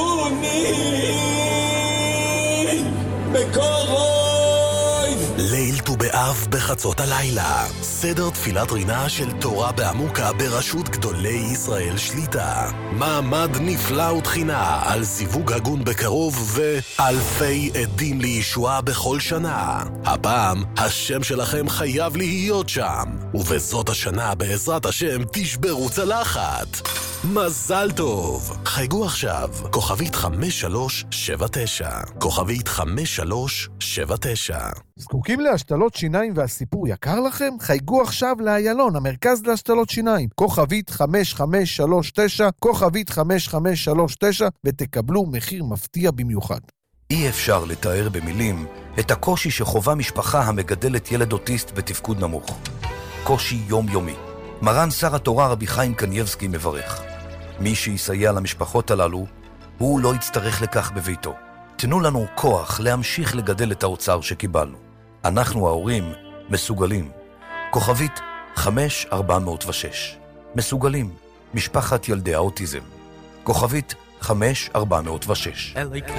Speaker 17: הגונים בקורוי
Speaker 20: ליל ט"ו באב בחצות הלילה, סדר תפילת רינה של תורה בעמוקה בראשות גדולי ישראל שליטה, מעמד נפלא ותחינה על סיווג הגון בקרוב ואלפי עדים לישועה בכל שנה. הפעם השם שלכם חייב להיות שם, ובזאת השנה בעזרת השם תשברו צלחת. מזל טוב! חייגו עכשיו, כוכבית חמש שלוש שבע תשע, כוכבית חמש שלוש שבע תשע.
Speaker 21: זקוקים להשתלות שיניים והסיפור יקר לכם? חייגו עכשיו לאיילון, המרכז להשתלות שיניים, כוכבית חמש חמש שלוש תשע, כוכבית חמש חמש שלוש תשע, ותקבלו מחיר מפתיע במיוחד.
Speaker 22: אי אפשר לתאר במילים את הקושי שחובה משפחה המגדלת ילד אוטיסט בתפקוד נמוך. קושי יומיומי. מרן שר התורה רבי חיים קנייבסקי מברך. מי שיסייע למשפחות הללו, הוא לא יצטרך לכך בביתו. תנו לנו כוח להמשיך לגדל את האוצר שקיבלנו. אנחנו ההורים מסוגלים. כוכבית חמש ארבע אפס שש. מסוגלים. משפחת ילדי האוטיזם. כוכבית חמש ארבע אפס שש.
Speaker 9: אליקאי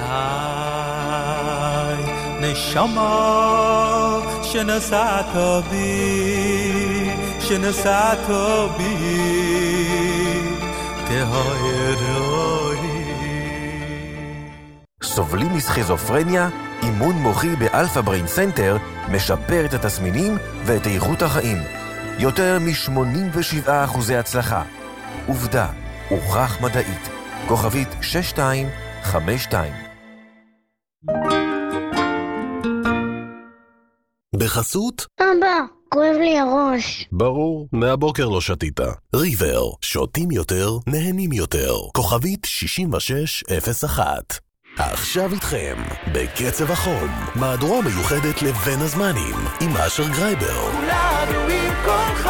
Speaker 9: נשמה שנשאת בי, שנשאת בי תהרוי.
Speaker 23: סובלים מסכיזופרניה? אימון מוחי באלפא בריין סנטר משפר את התסמינים ואת איכות החיים. יותר מ-שמונים ושבעה אחוזי הצלחה. עובדה, הוכח מדעית. כוכבית שש שתיים חמש שתיים.
Speaker 20: בחסות?
Speaker 24: אבא, כואב לי הראש.
Speaker 20: ברור, מהבוקר לא שתית. ריבר, שותים יותר, נהנים יותר. כוכבית שישים ושש אפס אחת. עכשיו איתכם, בקצב החום, מהדורה מיוחדת לבין הזמנים, עם אשר גרייבר.
Speaker 17: כולנו עם כולך.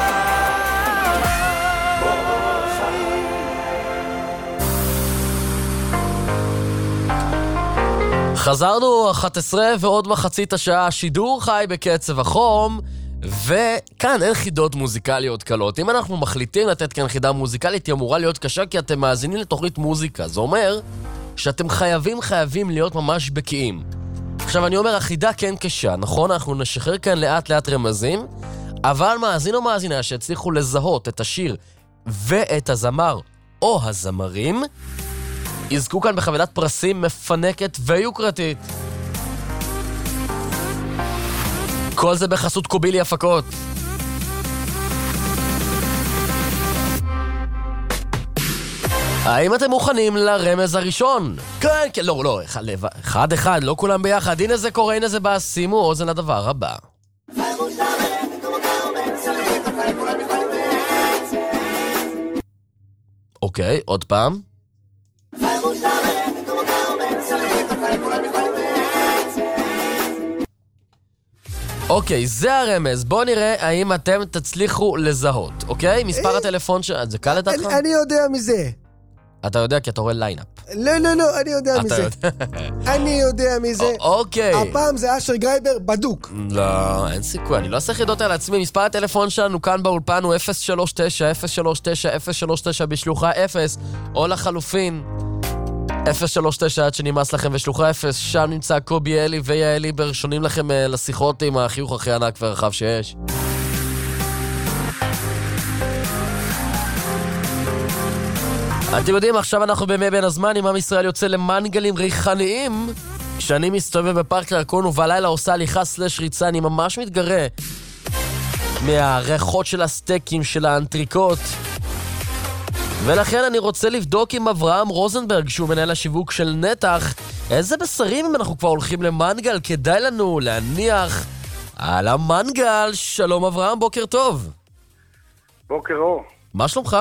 Speaker 7: חזרנו, אחת עשרה ועוד מחצית השעה, שידור חי בקצב החום, וכאן אין חידות מוזיקליות קלות. אם אנחנו מחליטים לתת כאן חידה מוזיקלית, היא אמורה להיות קשה כי אתם מאזינים לתוכנית מוזיקה. זה אומר שאתם חייבים חייבים להיות ממש בקיאים. עכשיו אני אומר, החידה כן קשה, נכון? אנחנו נשחרר כאן לאט לאט רמזים, אבל מאזין או מאזינה שהצליחו לזהות את השיר ואת הזמר או הזמרים, יזכו כאן בחבילת פרסים מפנקת ויוקרתית. כל זה בחסות קובילי הפקות. האם אתם מוכנים לרמז הראשון? כן, כן, לא, לא, אחד, אחד, אחד, לא כולם ביחד. הנה זה קורה, הנה זה בא, שימו אוזן לדבר הבא. אוקיי, עוד פעם. אוקיי, זה הרמז. בואו נראה האם אתם תצליחו לזהות, אוקיי? מספר הטלפון ש... זה קל לדעתך?
Speaker 8: אני יודע מזה.
Speaker 7: אתה יודע כי אתה רואה ליינאפ.
Speaker 8: לא, לא, לא, אני יודע מי זה. אני יודע מי זה.
Speaker 7: אוקיי.
Speaker 8: הפעם זה אשר גרייבר בדוק.
Speaker 7: לא, אין סיכוי, אני לא אעשה חידות על עצמי. מספר הטלפון שלנו כאן באולפן הוא אפס שלוש תשע אפס שלוש תשע אפס שלוש תשע בשלוחה אפס, או לחלופין אפס שלוש תשע עד שנמאס לכם ושלוחה אפס. שם נמצא קובי אלי ויעל ליבר, שונים לכם לשיחות עם החיוך הכי ענק ורחב שיש. אתם יודעים, עכשיו אנחנו בימי בין הזמן, עם עם ישראל יוצא למנגלים ריחניים. כשאני מסתובב בפארק ירקון ובלילה עושה הליכה סלש ריצה, אני ממש מתגרה מהריחות של הסטייקים, של האנטריקות. ולכן אני רוצה לבדוק עם אברהם רוזנברג, שהוא מנהל השיווק של נתח, איזה בשרים אם אנחנו כבר הולכים למנגל, כדאי לנו להניח על המנגל. שלום אברהם, בוקר טוב.
Speaker 1: בוקר אור.
Speaker 7: מה שלומך?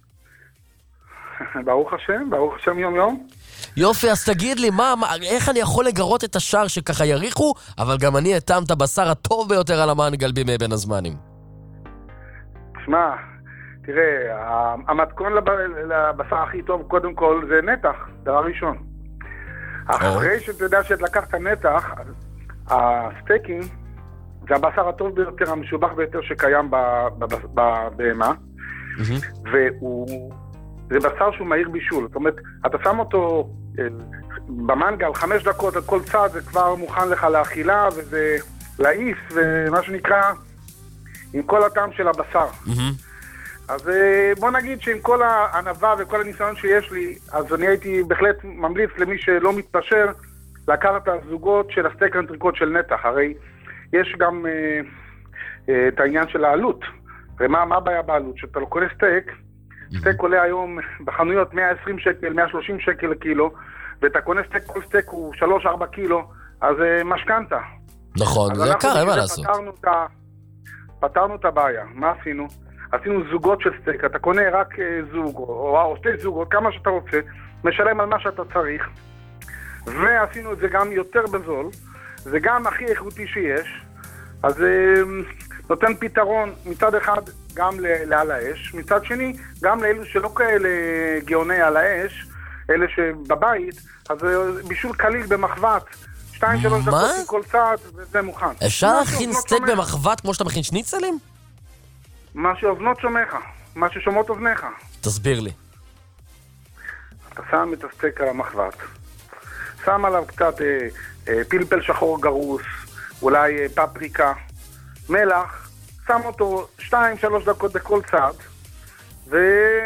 Speaker 1: ברוך השם, ברוך השם יום יום.
Speaker 7: יופי, אז תגיד לי, מה, מה, איך אני יכול לגרות את השאר שככה יריחו, אבל גם אני אטעם את הבשר הטוב ביותר על המנגל בימי בין הזמנים?
Speaker 1: תשמע, תראה, המתכון לבשר הכי טוב קודם כל זה נתח, דבר ראשון. אחרי שאתה יודע שאת לקחת נתח, הסטייקים זה הבשר הטוב ביותר, המשובח ביותר שקיים בבהמה, והוא... זה בשר שהוא מהיר בישול, זאת אומרת, אתה שם אותו במנגל חמש דקות על כל צד, זה כבר מוכן לך לאכילה, וזה לעיס, ומה שנקרא, עם כל הטעם של הבשר. אז בוא נגיד שעם כל הענווה וכל הניסיון שיש לי, אז אני הייתי בהחלט ממליץ למי שלא מתפשר, לקחת את הזוגות של הסטייק האנטריקוט של נתח. הרי יש גם את העניין של העלות. ומה מה הבעיה בעלות? שאתה לא קונה סטייק, סטייק עולה היום בחנויות מאה ועשרים שקל, מאה ושלושים שקל לקילו, ואתה קונה סטייק, כל סטייק הוא שלוש ארבע קילו, אז משכנתה.
Speaker 7: נכון, זה יקר, אין מה לעשות.
Speaker 1: פתרנו את, ה... פתרנו את הבעיה. מה עשינו? עשינו זוגות של סטייק, אתה קונה רק זוג, או, או שתי זוגות, כמה שאתה רוצה, משלם על מה שאתה צריך, ועשינו את זה גם יותר בזול, זה גם הכי איכותי שיש, אז נותן פתרון מצד אחד גם לעל האש, מצד שני גם לאלו שלא כאלה גאוני על האש, אלה שבבית, אז בישול קליל במחבת, שתיים שלוש דקות מכל צעד, וזה מוכן.
Speaker 7: אפשר להכין סטייק במחבת כמו שאתה מכין שניצלים?
Speaker 1: מה שאובנות שומעך, מה ששומעות אובניך.
Speaker 7: תסביר לי.
Speaker 1: אתה שם את הסטייק על המחבת, שם עליו קצת אה, אה, פלפל שחור גרוס, אולי אה, פפריקה, מלח, שם אותו שתיים שלוש דקות בכל צד, ו...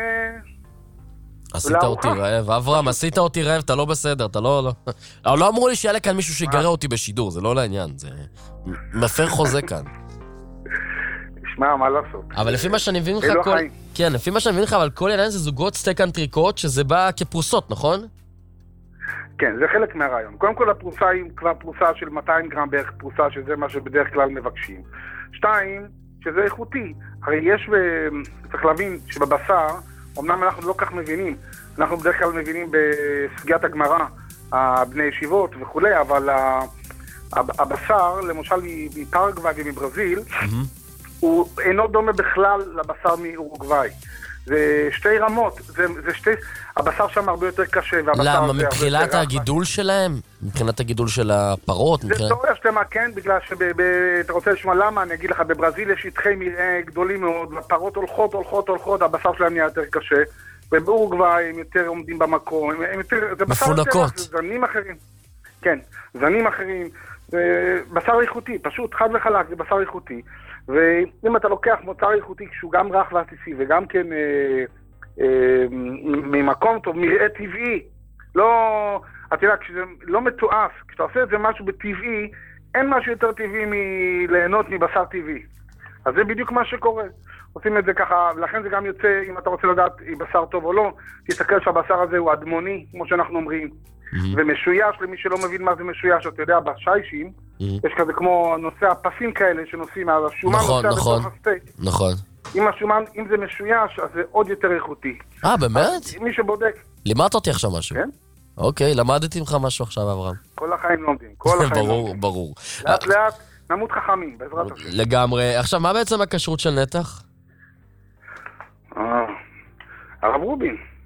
Speaker 7: עשית אותי רעב, אברהם, עשית אותי רעב, אתה לא בסדר, אתה לא... לא, לא אמרו לי שיהיה לכאן מישהו שיגרה אותי בשידור, זה לא לעניין, זה מפר חוזה כאן.
Speaker 1: תשמע, מה לעשות?
Speaker 7: אבל לפי מה שאני מבין לך כל... כן, לפי מה שאני מבין לך, אבל כל עניין זה זוגות סטייק אנטריקוט, שזה בא כפרוסות, נכון?
Speaker 1: כן, זה חלק מהרעיון. קודם כל הפרוסה היא כבר פרוסה של מאתיים גרם בערך פרוסה, שזה מה שבדרך כלל מבקשים. שתיים, שזה איכותי. הרי יש, צריך להבין שבבשר, אמנם אנחנו לא כך מבינים, אנחנו בדרך כלל מבינים בסוגיית הגמרא, בני ישיבות וכו', אבל הבשר, למשל מפרגוואי ומברזיל, הוא אינו דומה בכלל לבשר מאורוגוואי. זה שתי רמות, זה, זה שתי... הבשר שם הרבה יותר קשה,
Speaker 7: למה? מבחינת הגידול שלהם? מבחינת הגידול של הפרות?
Speaker 1: זה תיאוריה שלמה, כן, בגלל שאתה רוצה לשמוע למה, אני אגיד לך, בברזיל יש שטחי מרעה גדולים מאוד, הפרות הולכות, הולכות, הולכות, הבשר שלהם נהיה יותר קשה, ובאורוגוואי הם יותר עומדים במקום, הם יותר...
Speaker 7: מפונקות.
Speaker 1: זה זנים אחרים. כן, זנים אחרים, זה בשר איכותי, פשוט חד וחלק, זה בשר איכותי. ואם אתה לוקח מוצר איכותי שהוא גם רך ועסיסי וגם כן אה, אה, ממקום טוב, מראה טבעי, לא, אתה יודע, כשזה לא מתועף, כשאתה עושה את זה משהו בטבעי, אין משהו יותר טבעי מליהנות מבשר טבעי. אז זה בדיוק מה שקורה. עושים את זה ככה, ולכן זה גם יוצא, אם אתה רוצה לדעת אם בשר טוב או לא, תסתכל שהבשר הזה הוא אדמוני, כמו שאנחנו אומרים, ומשויש, למי שלא מבין מה זה משויש, אתה יודע, בשיישים, יש כזה כמו נושא הפסים כאלה שנושאים, השומן נושא בתוך הסטייק.
Speaker 7: נכון.
Speaker 1: אם השומן, אם זה משויש, אז זה עוד יותר איכותי.
Speaker 7: אה, באמת?
Speaker 1: מי שבודק.
Speaker 7: לימדת אותי עכשיו משהו.
Speaker 1: כן.
Speaker 7: אוקיי, למדתי ממך משהו עכשיו, אברהם.
Speaker 1: כל החיים לומדים, כל החיים לומדים.
Speaker 7: ברור, ברור.
Speaker 1: לאט לאט, נמות חכמים, בעזרת השם.
Speaker 7: לגמרי. עכשיו, מה בעצם הכשרות של נתח?
Speaker 1: הרב רובין.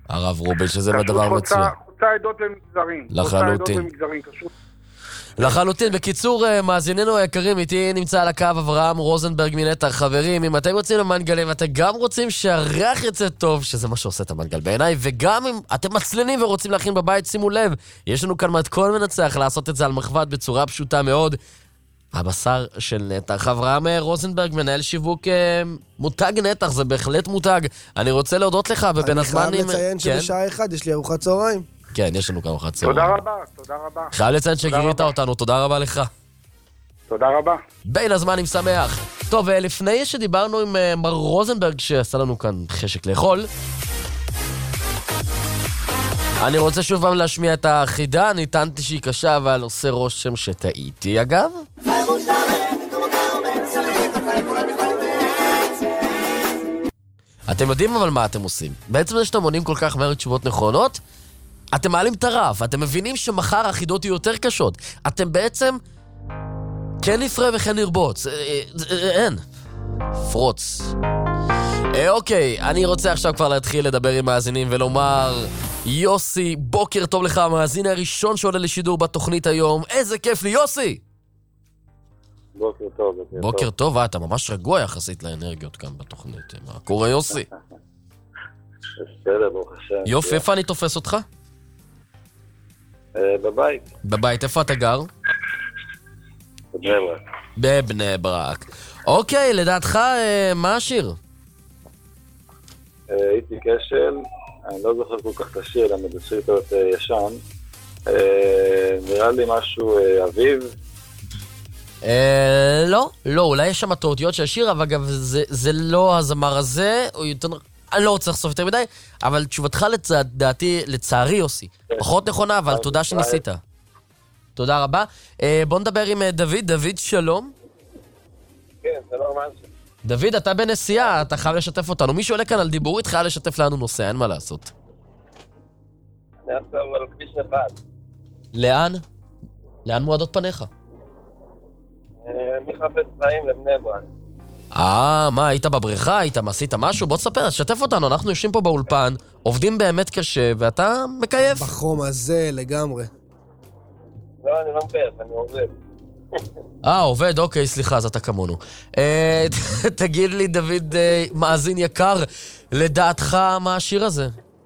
Speaker 7: הרב רובין, שזה דבר מצוין.
Speaker 1: חוצה עדות ומגזרים.
Speaker 7: לחלוטין.
Speaker 1: חוצה עדות ומגזרים, קשור.
Speaker 7: לחלוטין. בקיצור, מאזיננו היקרים, איתי נמצא על הקו אברהם רוזנברג מנתח. חברים, אם אתם רוצים למנגלים, אתם גם רוצים שהריח יצא טוב, שזה מה שעושה את המנגל בעיניי, וגם אם אתם מצלנים ורוצים להכין בבית, שימו לב, יש לנו כאן מתכון מנצח לעשות את זה על מחבת בצורה פשוטה מאוד. הבשר של נתח. אברהם רוזנברג, מנהל שיווק מותג נתח, זה בהחלט מותג. אני רוצה להודות לך, ובין הזמנים...
Speaker 8: אני חייב לציין שבשעה אחד יש לי ארוחת צהריים.
Speaker 7: כן, יש לנו גם ארוחת צהריים.
Speaker 1: תודה רבה, תודה רבה.
Speaker 7: חייב לציין שגירית אותנו, תודה רבה לך.
Speaker 1: תודה רבה.
Speaker 7: בין הזמנים שמח. טוב, לפני שדיברנו עם מר רוזנברג, שעשה לנו כאן חשק לאכול, אני רוצה שוב פעם להשמיע את החידה, אני טענתי שהיא קשה, אבל עושה רושם שטעיתי, אגב. אתם יודעים אבל מה אתם עושים. בעצם זה שאתם עונים כל כך מהר תשובות נכונות, אתם מעלים את הרף, אתם מבינים שמחר החידות יהיו יותר קשות. אתם בעצם כן נפרה וכן נרבוץ. אין. פרוץ. אוקיי, אני רוצה עכשיו כבר להתחיל לדבר עם מאזינים ולומר, יוסי, בוקר טוב לך, המאזין הראשון שעולה לשידור בתוכנית היום. איזה כיף לי, יוסי!
Speaker 2: בוקר טוב, בוקר טוב.
Speaker 7: בוקר טוב, אתה ממש רגוע יחסית לאנרגיות כאן בתוכנית. מה קורה, יוסי?
Speaker 2: בסדר, ברוך השם.
Speaker 7: יופי, איפה אני תופס אותך?
Speaker 2: בבית.
Speaker 7: בבית, איפה אתה גר?
Speaker 2: בבני ברק.
Speaker 7: בבני ברק. אוקיי, לדעתך, מה השיר?
Speaker 2: איתי כשל, אני לא זוכר כל כך את השיר, אני בשיר יותר ישן. נראה לי משהו אביב.
Speaker 7: לא, לא, אולי יש שם תאותיות של השיר, אבל אגב, זה לא הזמר הזה, או יותר... אני לא רוצה לחשוף יותר מדי, אבל תשובתך לדעתי, לצערי יוסי, פחות נכונה, אבל תודה שניסית. תודה רבה. בוא נדבר עם דוד. דוד, שלום.
Speaker 2: כן, זה לא משהו.
Speaker 7: דוד, אתה בנסיעה, אתה חייב לשתף אותנו. מי שעולה כאן על דיבורית חייב לשתף לנו נושא, אין מה לעשות.
Speaker 2: אני עכשיו על כביש נפת.
Speaker 7: לאן? לאן מועדות פניך?
Speaker 2: מחפש חיים לבני ברק.
Speaker 7: אה, מה, היית בבריכה? היית, עשית משהו? בוא תספר, שתף אותנו, אנחנו יושבים פה באולפן, עובדים באמת קשה, ואתה מקייף.
Speaker 8: בחום הזה לגמרי.
Speaker 2: לא, אני לא מקייף, אני עובד.
Speaker 7: אה, עובד, אוקיי, סליחה, אז אתה כמונו. תגיד לי, דוד, מאזין יקר, לדעתך מה השיר הזה?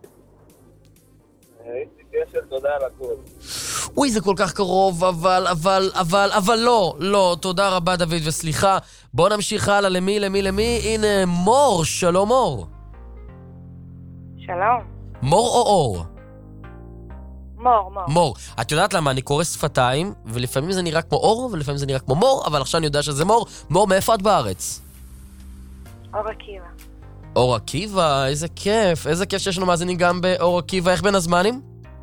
Speaker 2: הייתי קשר, תודה על הכל.
Speaker 7: אוי, זה כל כך קרוב, אבל, אבל, אבל, אבל לא, לא, תודה רבה דוד וסליחה. בוא נמשיך הלאה, למי, למי, למי? הנה, מור, שלום מור.
Speaker 6: שלום.
Speaker 7: מור או אור?
Speaker 6: מור, מור.
Speaker 7: מור. את יודעת למה? אני קורא שפתיים, ולפעמים זה נראה כמו אור, ולפעמים זה נראה כמו מור, אבל עכשיו אני יודע שזה מור. מור, מאיפה את בארץ?
Speaker 6: אור עקיבא.
Speaker 7: אור עקיבא, איזה כיף. איזה כיף שיש לנו מאזינים גם באור עקיבא. איך בין הזמנים?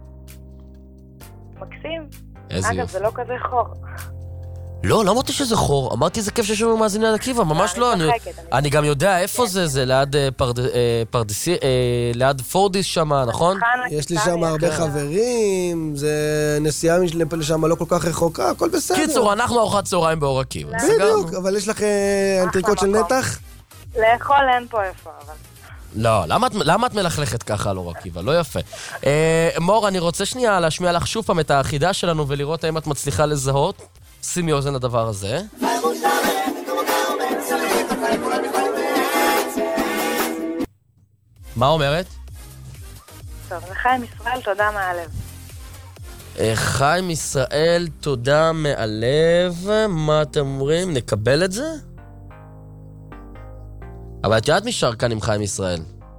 Speaker 6: מקסים.
Speaker 7: איזה
Speaker 6: אגב,
Speaker 7: יופי.
Speaker 6: זה לא כזה חור.
Speaker 7: לא, לא אמרתי שזה חור. אמרתי זה כיף שיש לנו מאזינים על עקיבא, ממש לא. אני אני גם יודע איפה זה, זה ליד פרדסי, ליד פורדיס שם, נכון?
Speaker 8: יש לי שם הרבה חברים, זה נסיעה לשם לא כל כך רחוקה, הכל בסדר.
Speaker 7: קיצור, אנחנו ארוחת צהריים באור עקיבא.
Speaker 8: בדיוק, אבל יש לך אנטריקוט של נתח?
Speaker 6: לאכול אין פה איפה, אבל...
Speaker 7: לא, למה, למה את מלכלכת ככה על אור עקיבא? לא יפה. אה, מור, אני רוצה שנייה להשמיע לך שוב פעם את האחידה שלנו ולראות האם את מצליחה לזהות. שימי אוזן לדבר הזה. מה אומרת?
Speaker 6: טוב, לחיים ישראל, תודה מהלב.
Speaker 7: חיים ישראל, תודה מהלב. מה אתם אומרים? נקבל את זה? אבל את יודעת מי שר כאן עם חיים ישראל?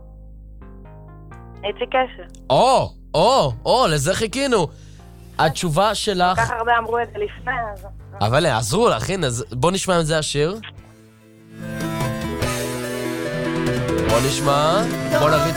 Speaker 6: איציק קשר.
Speaker 7: או, או, או, לזה חיכינו. התשובה שלך...
Speaker 6: כך הרבה אמרו את זה לפני, אז...
Speaker 7: אבל עזרו לך, הנה, בוא נשמע את זה השיר. בוא נשמע, בוא נריץ.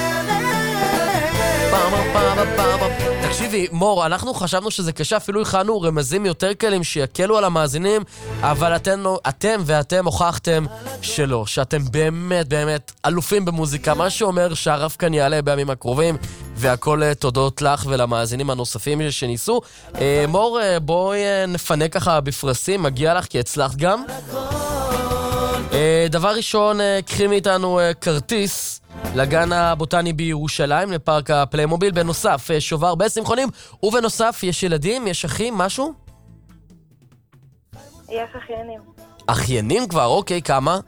Speaker 7: תקשיבי, מור, אנחנו חשבנו שזה קשה, אפילו הכנו רמזים יותר קלים שיקלו על המאזינים, אבל אתם, אתם ואתם הוכחתם שלא, שאתם באמת באמת אלופים במוזיקה, מה שאומר שהרב כאן יעלה בימים הקרובים, והכל תודות לך ולמאזינים הנוספים שניסו. מור, בואי נפנה ככה בפרסים, מגיע לך כי הצלחת גם. דבר ראשון, קחי מאיתנו כרטיס לגן הבוטני בירושלים, לפארק הפליימוביל. בנוסף, שובר בשמחונים, ובנוסף, יש ילדים, יש אחים, משהו?
Speaker 6: יש אחיינים.
Speaker 7: אחיינים כבר, אוקיי, כמה?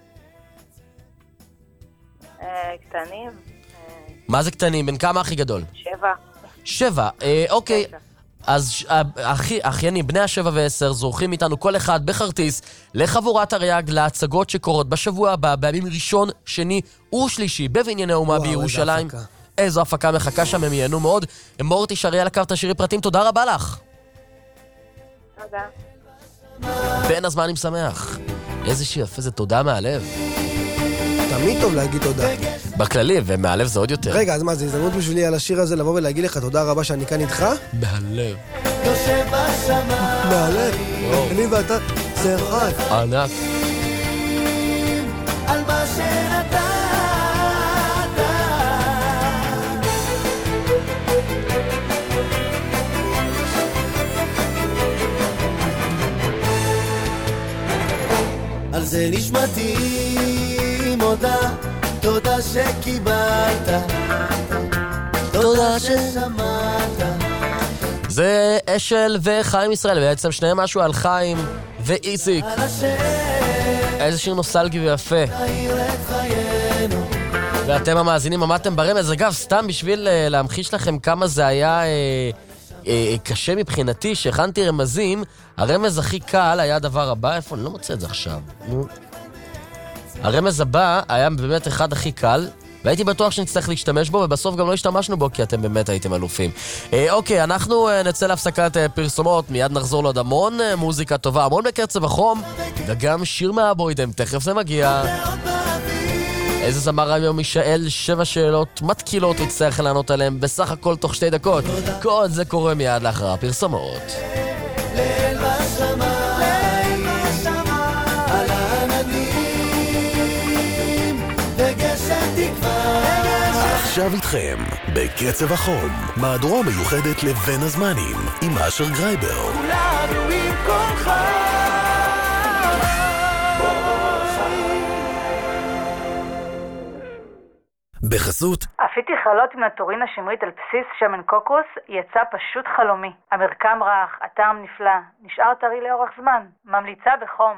Speaker 6: אה, קטנים.
Speaker 7: מה זה קטנים? בין כמה הכי גדול?
Speaker 6: שבע.
Speaker 7: שבע, אה, אוקיי. אז אחי, אחיינים, בני השבע ועשר, זורחים איתנו כל אחד בחרטיס לחבורת הריאג להצגות שקורות בשבוע הבא, בימים ראשון, שני ושלישי, בבנייני האומה בירושלים.
Speaker 8: איזו הפקה.
Speaker 7: איזו הפקה מחכה שם, הם ייהנו מאוד. מור תישארי על הקו, תשאירי פרטים, תודה רבה לך.
Speaker 6: תודה.
Speaker 7: בין הזמן עם שמח. איזה שיר יפה, זה תודה מהלב.
Speaker 8: תמיד טוב להגיד תודה.
Speaker 7: בכללי, ומהלב זה עוד יותר.
Speaker 8: רגע, אז מה, זה הזדמנות בשבילי על השיר הזה לבוא ולהגיד לך תודה רבה שאני כאן איתך?
Speaker 7: מהלב.
Speaker 8: יושב בשמיים. מהלב. אני ואתה, זה אחד.
Speaker 7: ענק.
Speaker 17: על מה שנתת. על זה נשמתי מודה, תודה שקיבלת, תודה ששמעת.
Speaker 7: זה אשל וחיים ישראל, בעצם שניהם משהו על חיים ואיציק. איזה שיר נוסטלגי ויפה. ואתם המאזינים עמדתם ברמז. אגב, סתם בשביל להמחיש לכם כמה זה היה אה, אה, קשה מבחינתי, שהכנתי רמזים, הרמז הכי קל היה הדבר הבא. איפה? אני לא מוצא את זה עכשיו. הרמז הבא היה באמת אחד הכי קל, והייתי בטוח שנצטרך להשתמש בו, ובסוף גם לא השתמשנו בו, כי אתם באמת הייתם אלופים. אה, אוקיי, אנחנו אה, נצא להפסקת אה, פרסומות, מיד נחזור לעוד המון אה, מוזיקה טובה, המון בקרצב החום, וגם שיר מהבוידם, תכף זה מגיע. איזה זמר היום יישאל שבע שאלות מתקילות, וצריך לענות עליהם בסך הכל תוך שתי דקות. כל זה קורה מיד לאחר הפרסומות.
Speaker 17: ליל בשמיים, על העננים, וגשם תקווה.
Speaker 20: עכשיו איתכם, בקצב החום, מהדורה מיוחדת לבין הזמנים, עם אשר גרייבר.
Speaker 17: כולנו עם כולך.
Speaker 20: בחסות
Speaker 5: אפיתי חלות עם נטורין השמרית על בסיס שמן קוקוס יצא פשוט חלומי. המרקם רך, הטעם נפלא, נשאר טרי לאורך זמן. ממליצה בחום.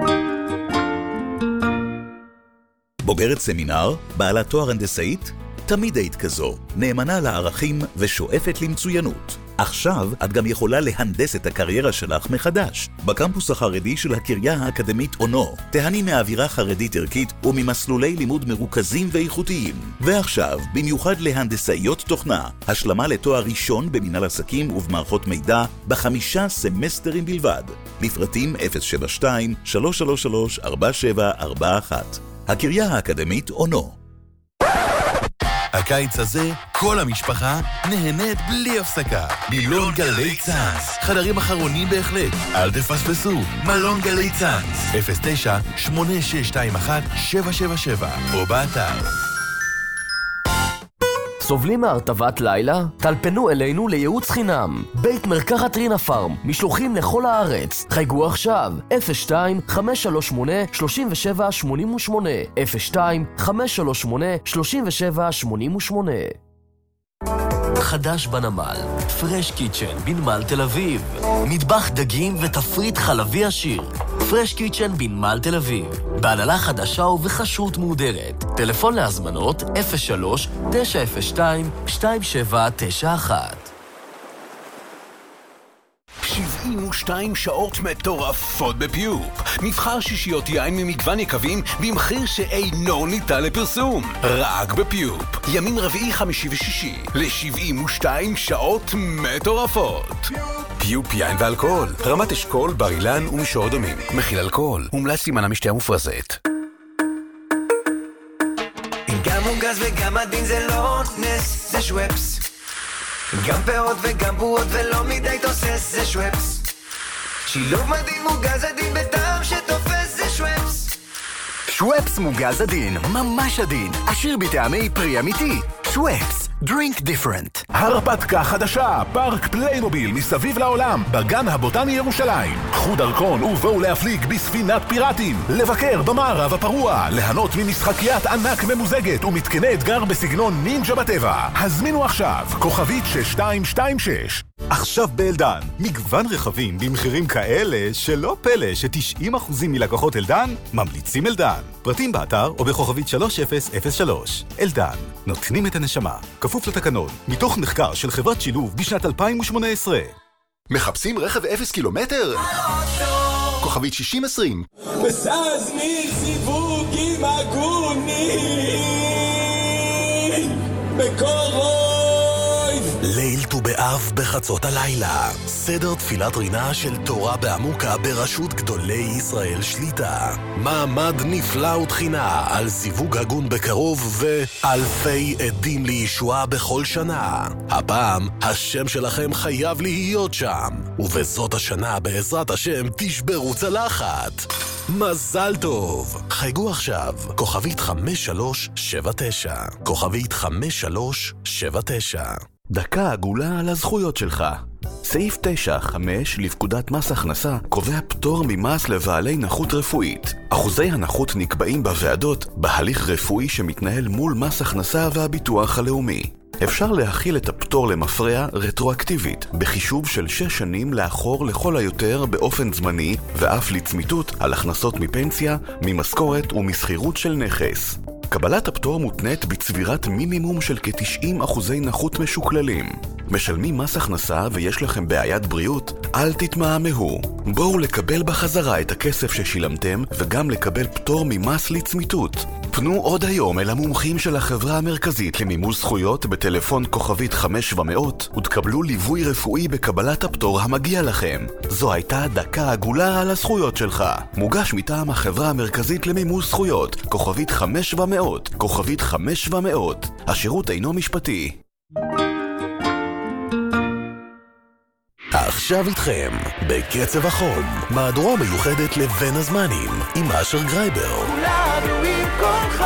Speaker 4: בוגרת סמינר, בעלת תואר הנדסאית, תמיד היית כזו, נאמנה לערכים ושואפת למצוינות. עכשיו את גם יכולה להנדס את הקריירה שלך מחדש. בקמפוס החרדי של הקריה האקדמית אונו, תהני מאווירה חרדית ערכית וממסלולי לימוד מרוכזים ואיכותיים. ועכשיו, במיוחד להנדסאיות תוכנה, השלמה לתואר ראשון במנהל עסקים ובמערכות מידע בחמישה סמסטרים בלבד. לפרטים אפס שבע שתיים שלוש שלוש שלוש ארבע שבע ארבע אחת. הקריה האקדמית אונו.
Speaker 3: הקיץ הזה, כל המשפחה נהנית בלי הפסקה. מלון גלי צאנס. חדרים אחרונים בהחלט. אל תפספסו. מלון גלי צאנס. אפס תשע שמונה שש שתיים אחת שבע שבע שבע או באתר.
Speaker 7: סובלים מהרטבת לילה? טלפנו אלינו לייעוץ חינם. בית מרקחת רינה פארם, משלוחים לכל הארץ. חייגו עכשיו, אפס שתיים חמש שלוש שמונה שלוש שבע שמונה שמונה, אפס שתיים חמש שלוש שמונה שלוש שבע שמונה שמונה. חדש בנמל, פרש קיצ'ן בנמל תל אביב. מטבח דגים ותפריט חלבי עשיר. פרש קיצ'ן בנמל תל אביב. בהנהלה חדשה ובחשרות מודרת. טלפון להזמנות אפס שלוש תשע אפס שתיים שתיים שבע תשע אחת.
Speaker 20: שבעים ושתיים שעות מטורפות בפיופ. מבחר שישיות יין ממגוון יקבים במחיר שאינו ניתן לפרסום. רק בפיופ. ימים רביעי, חמישי ושישי. ל-שבעים ושתיים שעות מטורפות. פיופ יין ואלכוהול. רמת אשכול, בר אילן ומישור אדומים. מכיל אלכוהול. מומלץ להימנע משתייה מופרזת.
Speaker 17: גם מוגז וגם עדין זה לא נס, זה שוואפס. גם פירות וגם בועות ולא מדי תוסס, זה שוואפס. שילוב מדהים מוגז עדין בטעם שתופס, זה שוואפס.
Speaker 18: שוואפס מוגז עדין, ממש עדין, עשיר בטעמי פרי אמיתי. שוואפס,
Speaker 20: Drink Different. הרפתקה חדשה, פארק פליימוביל מסביב לעולם, בגן הבוטני ירושלים. קחו דרכון ובואו להפליג בספינת פיראטים, לבקר במערב הפרוע, ליהנות ממשחקיית ענק ממוזגת ומתקני אתגר בסגנון נינג'ה בטבע. הזמינו עכשיו, כוכבית שש שתיים שתיים שש.
Speaker 10: עכשיו באלדן, מגוון רכבים במחירים כאלה שלא פלא ש-תשעים אחוז מלקוחות אלדן ממליצים אלדן. פרטים באתר או בכוכבית שלוש אפס אפס שלוש. אלדן, נותנים את הנשמה, כפוף לתקנון, מתוך מחקר של חברת שילוב בשנת אלפיים ושמונה עשרה.
Speaker 14: מחפשים רכב אפס קילומטר? כוכבית שישים עשרים.
Speaker 11: בסזמי סיווגים הגונים בקורוי.
Speaker 20: ליל ט"ו באב בחצות הלילה. סדר תפילת רינה של תורה בעמוקה בראשות גדולי ישראל שליטה. מעמד נפלא ותחינה על זיווג הגון בקרוב ואלפי עדים לישועה בכל שנה. הפעם השם שלכם חייב להיות שם. ובזאת השנה בעזרת השם תשברו צלחת. מזל טוב. חייגו עכשיו. כוכבית חמש שלוש שבע תשע. כוכבית חמש שלוש שבע תשע.
Speaker 12: דקה עגולה על הזכויות שלך. סעיף תשע חמש לפקודת מס הכנסה קובע פטור ממס לבעלי נכות רפואית. אחוזי הנכות נקבעים בוועדות בהליך רפואי שמתנהל מול מס הכנסה והביטוח הלאומי. אפשר להכיל את הפטור למפרע רטרואקטיבית, בחישוב של שש שנים לאחור לכל היותר באופן זמני, ואף לצמיתות על הכנסות מפנסיה, ממשכורת ומסחירות של נכס. קבלת הפטור מותנית בצבירת מינימום של כ-תשעים אחוזי נכות משוקללים. משלמים מס הכנסה ויש לכם בעיית בריאות? אל תתמהמהו. בואו לקבל בחזרה את הכסף ששילמתם וגם לקבל פטור ממס לצמיתות. פנו עוד היום אל המומחים של החברה המרכזית למימוש זכויות בטלפון כוכבית חמש ומאות ותקבלו ליווי רפואי בקבלת הפטור המגיע לכם. זו הייתה דקה עגולה על הזכויות שלך. מוגש מטעם החברה המרכזית למימוש זכויות, כוכבית חמש ומאות, כוכבית חמש ומאות. השירות אינו משפטי.
Speaker 20: עכשיו איתכם, בקצב החום, מהדורה מיוחדת לבין הזמנים, עם אשר גרייבר.
Speaker 11: כולנו עם כולך.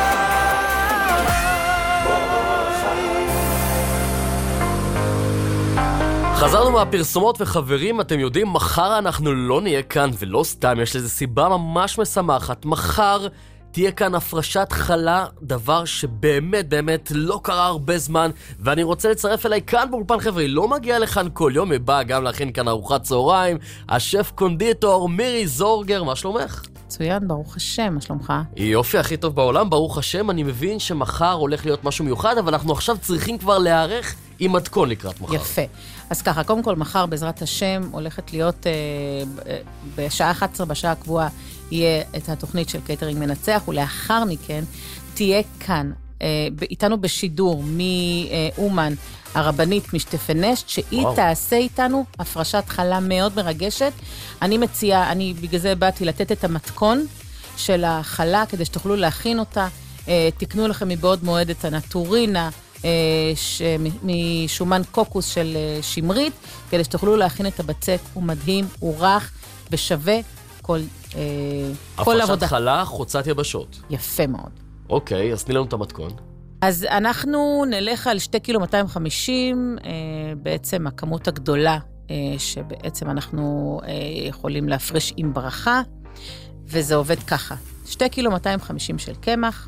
Speaker 7: חזרנו מהפרסומות וחברים, אתם יודעים, מחר אנחנו לא נהיה כאן, ולא סתם, יש לזה סיבה ממש משמחת. מחר תהיה כאן הפרשת חלה, דבר שבאמת באמת לא קרה הרבה זמן, ואני רוצה לצרף אליי כאן באולפן חבר'ה, לא מגיע לכאן כל יום, היא באה גם להכין כאן ארוחת צהריים, השף קונדיטור מירי זורגר, מה שלומך?
Speaker 13: מצוין, ברוך השם, מה שלומך?
Speaker 7: יופי, הכי טוב בעולם, ברוך השם, אני מבין שמחר הולך להיות משהו מיוחד, אבל אנחנו עכשיו צריכים כבר להיערך עם מתכון לקראת מחר.
Speaker 13: יפה. אז ככה, קודם כל, מחר בעזרת השם הולכת להיות אה, בשעה אחת עשרה בשעה הקבועה, יהיה את התוכנית של קייטרינג מנצח, ולאחר מכן תהיה כאן, אה, איתנו בשידור מאומן, הרבנית משטפנשט, שהיא וואו. תעשה איתנו הפרשת חלה מאוד מרגשת. אני מציעה, אני בגלל זה באתי לתת את המתכון של החלה, כדי שתוכלו להכין אותה, אה, תקנו לכם מבעוד מועד את הנטורינה, ש... משומן קוקוס של שמרית, כדי שתוכלו להכין את הבצק, הוא מדהים, הוא רך ושווה כל, כל עבודה.
Speaker 7: הפרשת חלה חוצת יבשות.
Speaker 13: יפה מאוד.
Speaker 7: אוקיי, אז תני לנו את המתכון.
Speaker 13: אז אנחנו נלך על שתי קילו מאתיים וחמישים, בעצם הכמות הגדולה שבעצם אנחנו יכולים להפריש עם ברכה, וזה עובד ככה. שתי קילו מאתיים וחמישים של קמח,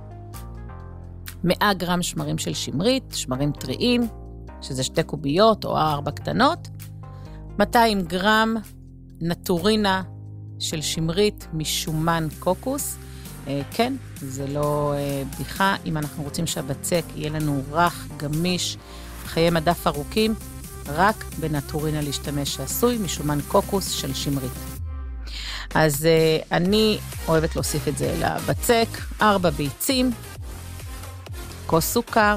Speaker 13: מאה גרם שמרים של שמרית, שמרים טריים, שזה שתי קוביות או ארבע קטנות, מאתיים גרם נטורינה של שמרית משומן קוקוס, אה, כן, זה לא אה, בדיחה, אם אנחנו רוצים שהבצק יהיה לנו רך, גמיש, חיי מדף ארוכים, רק בנטורינה להשתמש, שעשוי משומן קוקוס של שמרית. אז אה, אני אוהבת להוסיף את זה לבצק, ארבע ביצים, כוס סוכר,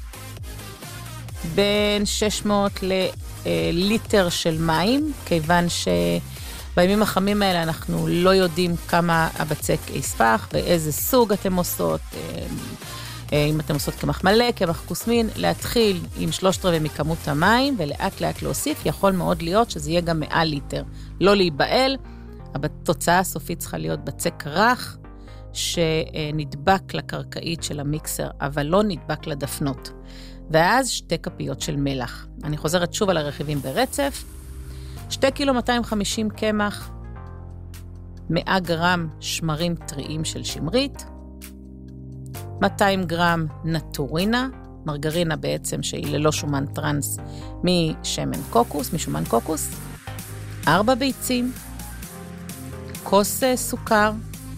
Speaker 13: בין שש מאות לליטר של מים, כיוון שבימים החמים האלה אנחנו לא יודעים כמה הבצק יספח, ואיזה סוג אתם עושות, אם אתם עושות קמח מלא, קמח כוסמין, להתחיל עם שלושת רבעי מכמות המים, ולאט לאט להוסיף, יכול מאוד להיות שזה יהיה גם מאה ליטר. לא להיבעל, התוצאה הסופית צריכה להיות בצק רך, שנדבק לקרקעית של המיקסר, אבל לא נדבק לדפנות. ואז שתי כפיות של מלח. אני חוזרת שוב על הרכיבים ברצף. שתי קילו מאתיים וחמישים קמח, מאה גרם שמרים טריים של שמרית, מאתיים גרם נטורינה, מרגרינה בעצם שהיא ללא שומן טרנס משמן קוקוס, משומן קוקוס, ארבע ביצים, כוס סוכר,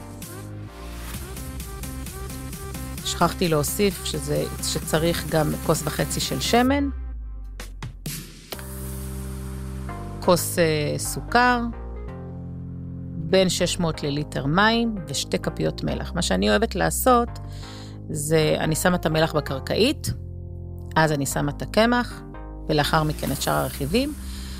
Speaker 13: שכחתי להוסיף שזה, שצריך גם כוס וחצי של שמן, כוס סוכר, בין שש מאות לליטר מים ושתי כפיות מלח. מה שאני אוהבת לעשות זה אני שמה את המלח בקרקעית, אז אני שמה את הקמח, ולאחר מכן את שאר הרכיבים.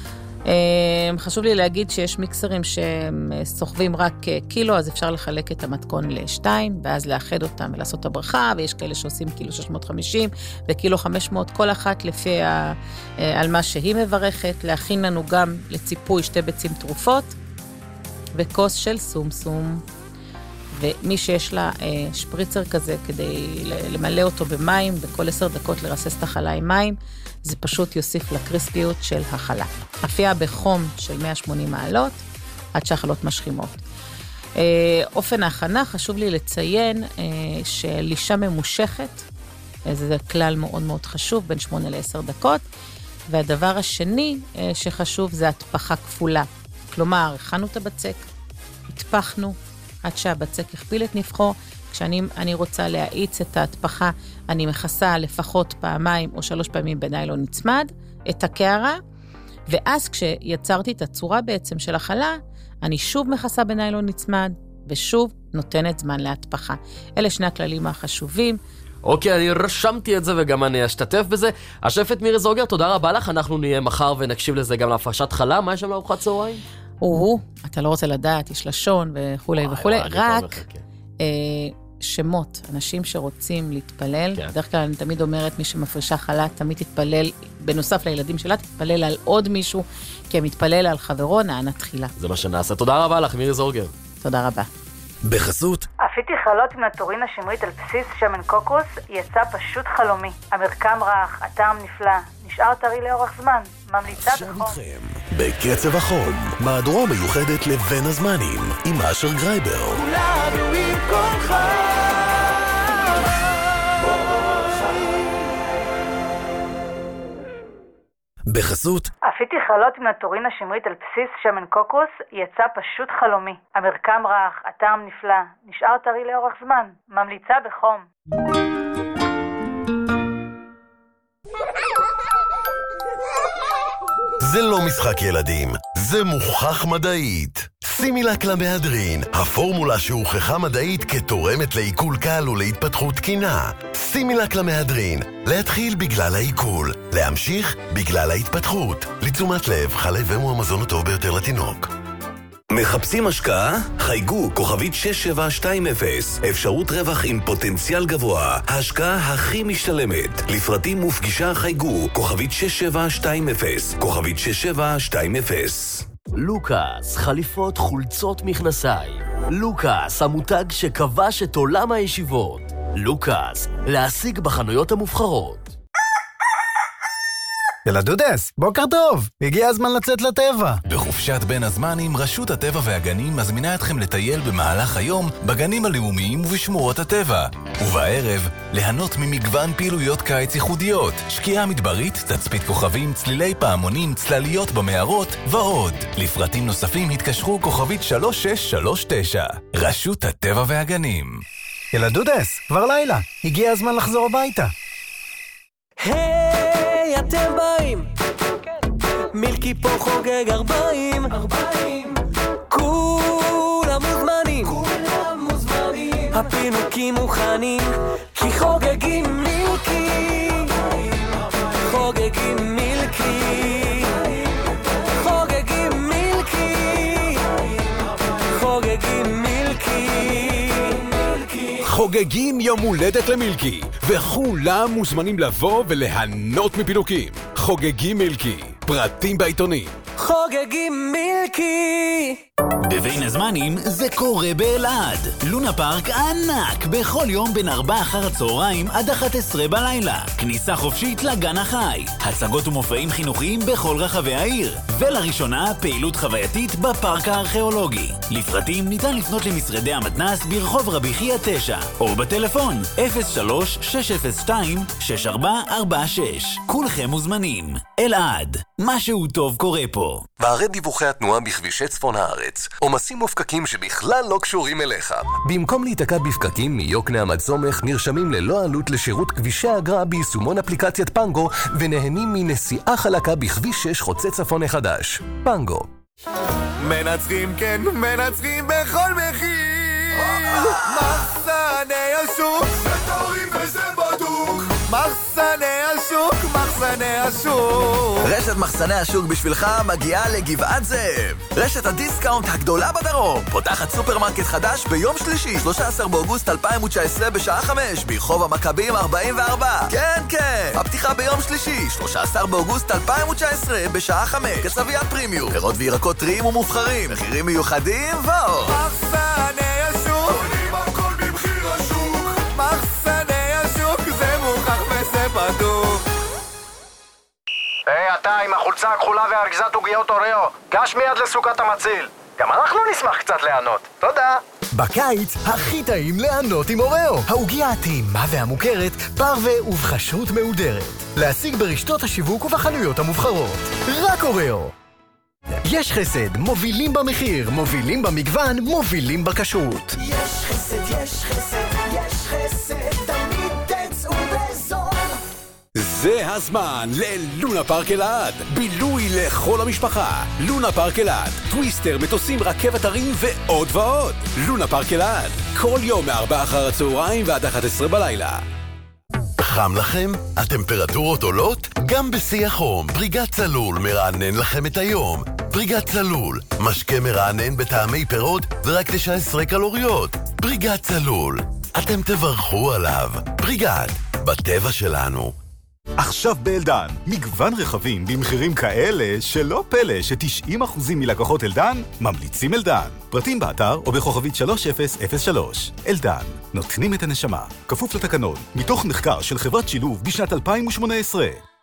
Speaker 13: חשוב לי להגיד שיש מיקסרים שסוחבים רק קילו, אז אפשר לחלק את המתכון לשתיים, ואז לאחד אותם ולעשות את הברכה, ויש כאלה שעושים קילו שש מאות וחמישים וקילו חמש מאות, כל אחת לפי ה, על מה שהיא מברכת. להכין לנו גם לציפוי שתי ביצים תרופות, וכוס של סומסום. ומי שיש לה אה, שפריצר כזה כדי למלא אותו במים, בכל עשר דקות לרסס את החלה עם מים, זה פשוט יוסיף לקריספיות של החלה. אפייה בחום של מאה ושמונים מעלות, עד שהחלות משכימות. אה, אופן ההכנה, חשוב לי לציין אה, שלישה ממושכת, אה, זה כלל מאוד מאוד חשוב, בין שמונה לעשר דקות, והדבר השני אה, שחשוב זה התפחה כפולה. כלומר, הכנו את הבצק, התפחנו, עד שהבצק הכפיל את נפחו. כשאני אני רוצה להאיץ את ההתפחה, אני מכסה לפחות פעמיים או שלוש פעמים בניילון נצמד, את הקערה, ואז כשיצרתי את הצורה בעצם של החלה, אני שוב מכסה בניילון נצמד, ושוב נותנת זמן להתפחה. אלה שני הכללים החשובים.
Speaker 7: אוקיי, אני רשמתי את זה וגם אני אשתתף בזה. השפט מירי זוגר, תודה רבה לך. אנחנו נהיה מחר ונקשיב לזה גם להפרשת חלה. מה יש שם לארוחת צהריים?
Speaker 13: או, אתה לא רוצה לדעת, יש לשון וכולי וכולי. רק אה, שמות, אנשים שרוצים להתפלל. כן. בדרך כלל אני תמיד אומרת, מי שמפרישה חלה, תמיד תתפלל, בנוסף לילדים שלה, תתפלל על עוד מישהו, כי מתפלל על חברו, נענה תחילה.
Speaker 7: זה מה שנעשה. תודה רבה לך, מירי זוגר.
Speaker 13: תודה רבה.
Speaker 3: בחסות
Speaker 5: אפיתי חלות עם נטורינה שמרית על בסיס שמן קוקוס יצא פשוט חלומי. המרקם רך, הטעם נפלא, נשאר טרי לאורך זמן. ממליצה בחום.
Speaker 20: בקצב החום, מהדורה מיוחדת לבין הזמנים עם אשר גרייבר.
Speaker 11: כולנו עם כל
Speaker 3: בחסות
Speaker 5: אפיתי חלות עם נטורינה שמרית על בסיס שמן קוקוס יצא פשוט חלומי. המרקם רך, הטעם נפלא, נשאר טרי לאורך זמן. ממליצה בחום.
Speaker 3: זה לא משחק ילדים, זה מוכח מדעית. סימילק למהדרין, הפורמולה שהוכחה מדעית כתורמת לעיכול קל ולהתפתחות תקינה. סימילק למהדרין, להתחיל בגלל העיכול, להמשיך בגלל ההתפתחות. לתשומת לב, חלב הוא המזון הטוב ביותר לתינוק.
Speaker 20: מחפשים השקעה? חייגו כוכבית שש שבע שתיים אפס, אפשרות רווח עם פוטנציאל גבוה, ההשקעה הכי משתלמת. לפרטים ופגישה חייגו כוכבית שש שבע שתיים אפס, כוכבית שש שבע שתיים אפס.
Speaker 7: לוקאס, חליפות, חולצות, מכנסיים. לוקאס, המותג שכבש את עולם הישיבות. לוקאס, להשיג בחנויות המובחרות.
Speaker 15: ילדודס, בוקר טוב, הגיע הזמן לצאת לטבע.
Speaker 16: בחופשת בין הזמנים, רשות הטבע והגנים מזמינה אתכם לטייל במהלך היום בגנים הלאומיים ובשמורות הטבע. ובערב, ליהנות ממגוון פעילויות קיץ ייחודיות, שקיעה מדברית, תצפית כוכבים, צלילי פעמונים, צלליות במערות ועוד. לפרטים נוספים התקשרו כוכבית שלוש שש שלוש תשע. רשות הטבע והגנים.
Speaker 15: ילדודס, כבר לילה, הגיע הזמן לחזור הביתה.
Speaker 9: היי, אתם באים? מילקי פה חוגג ארבעים, ארבעים. כולם מוזמנים, כולם מוזמנים. הפינוקים מוכנים, כי חוגגים מילקי. חוגגים מילקי. חוגגים מילקי. חוגגים מילקי.
Speaker 10: חוגגים יום הולדת למילקי, וכולם מוזמנים לבוא וליהנות מפינוקים. חוגגים מילקי, פרטים בעיתונים.
Speaker 9: חוגגים מילקי.
Speaker 19: בבין הזמנים זה קורה באלעד. לונה פארק ענק בכל יום בין ארבע אחר הצהריים עד אחת עשרה בלילה. כניסה חופשית לגן החי. הצגות ומופעים חינוכיים בכל רחבי העיר. ולראשונה פעילות חווייתית בפארק הארכיאולוגי. לפרטים ניתן לפנות למשרדי המתנ"ס ברחוב רבי חייא תשע או בטלפון אפס שלוש שש אפס שתיים שש ארבע ארבע שש. כולכם מוזמנים. אלעד, משהו טוב קורה פה.
Speaker 21: וערי דיווחי התנועה בכבישי צפון הארץ, עומסים ופקקים שבכלל לא קשורים אליך. במקום להתעכב בפקקים מיוקנעם עד סומך, נרשמים ללא עלות לשירות כבישי האגרה ביישומון אפליקציית פנגו, ונהנים מנסיעה חלקה בכביש שש חוצה צפון החדש. פנגו.
Speaker 22: מנצחים, כן, מנצחים בכל מחיר. מחסני השוק, זה טורים וזה בדוק. מחסני השוק, מחסני השוק.
Speaker 18: רשת מחסני השוק בשבילך מגיעה לגבעת זאב. רשת הדיסקאונט הגדולה בדרום. פותחת סופרמרקט חדש ביום שלישי, שלושה עשר באוגוסט אלפיים תשע עשרה בשעה חמש, ברחוב המכבים ארבעים וארבע. כן, כן. הפתיחה ביום שלישי, שלושה עשר באוגוסט אלפיים תשע עשרה בשעה חמש. כסביית פרימיום. פירות וירקות טריים ומובחרים. מחירים מיוחדים ועוד.
Speaker 22: מחסני השוק. קונים הכל במחיר השוק. מחסני השוק זה מוכח וזה בדוק.
Speaker 23: היי, אתה עם החולצה הכחולה והארגזת עוגיות אוריו, גש מיד לסוכת המציל. גם אנחנו נשמח קצת ליהנות. תודה.
Speaker 25: בקיץ הכי טעים ליהנות עם אוריו. העוגיה הטעימה והמוכרת, פרווה ובחשרות מהודרת. להשיג ברשתות השיווק ובחנויות המובחרות. רק אוריו. יש חסד, מובילים במחיר, מובילים במגוון, מובילים בכשרות.
Speaker 11: יש חסד, יש חסד, יש חסד, תמיד תצאו בזול.
Speaker 20: זה הזמן ללונה פארק אלעד. בילוי לכל המשפחה. לונה פארק אלעד. טוויסטר, מטוסים, רכבת הרים ועוד ועוד. לונה פארק אלעד. כל יום מארבע אחר הצהריים ועד אחת עשרה בלילה.
Speaker 3: חם לכם? הטמפרטורות עולות? גם בשיא החום, בריגת צלול מרענן לכם את היום. בריגת צלול, משקה מרענן בטעמי פירות ורק תשע עשרה קלוריות. בריגת צלול, אתם תברכו עליו. בריגת, בטבע שלנו.
Speaker 10: עכשיו באלדן, מגוון רכבים במחירים כאלה שלא פלא ש-תשעים אחוז מלקוחות אלדן ממליצים אלדן. פרטים באתר או בכוכבית שלוש אפס אפס שלוש. אלדן, נותנים את הנשמה. כפוף לתקנון, מתוך מחקר של חברת שילוב בשנת אלפיים שמונה עשרה.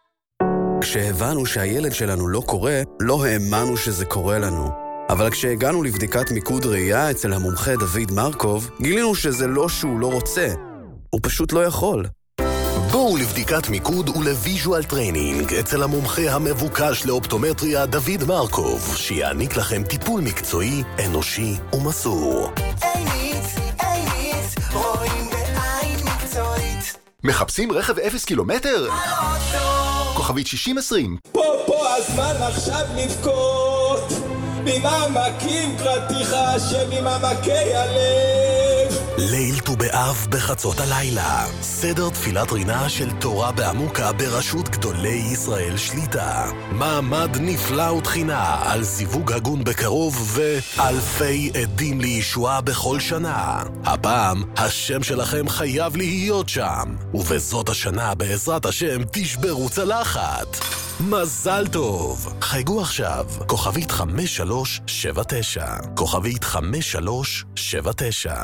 Speaker 26: כשהבנו שהילד שלנו לא קורה, לא האמנו שזה קורה לנו. אבל כשהגענו לבדיקת מיקוד ראייה אצל המומחה דוד מרקוב, גילינו שזה לא שהוא לא רוצה, הוא פשוט לא יכול.
Speaker 20: בואו לבדיקת מיקוד ולוויז'ואל טריינינג אצל המומחה המבוקש לאופטומטריה דוד מרקוב, שיעניק לכם טיפול מקצועי, אנושי ומסור.
Speaker 11: עינית, עינית, רואים בעין מקצועית.
Speaker 14: מחפשים רכב אפס קילומטר? כוכבית שישים עשרים.
Speaker 11: פה פה הזמן עכשיו לבכות, ממעמקים קראתיך שממעמקי הלב.
Speaker 20: ליל ט"ו באב בחצות הלילה. סדר תפילת רינה של תורה בעמוקה בראשות גדולי ישראל שליטה. מעמד נפלא ותחינה על זיווג הגון בקרוב ואלפי עדים לישועה בכל שנה. הפעם השם שלכם חייב להיות שם. ובזאת השנה בעזרת השם תשברו צלחת. מזל טוב. חייגו עכשיו. כוכבית חמש שלוש שבע תשע. כוכבית חמש שלוש שבע תשע.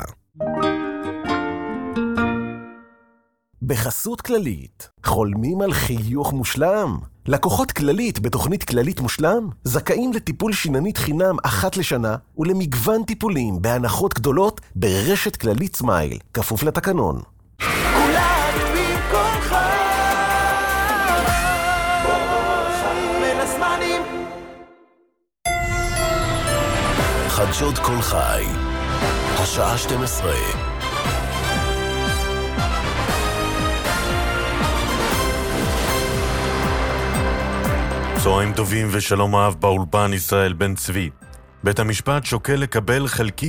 Speaker 27: בחסות כללית, חולמים על חיוך מושלם? לקוחות כללית בתוכנית כללית מושלם זכאים לטיפול שיננית חינם אחת לשנה ולמגוון טיפולים בהנחות גדולות ברשת כללית סמייל, כפוף לתקנון.
Speaker 11: כולנו במקומך בין הזמנים.
Speaker 20: חדשות כל חי, השעה שתים עשרה.
Speaker 28: צהריים טובים ושלום אהב באולפן ישראל בן צבי. בית המשפט שוקל לקבל חלקי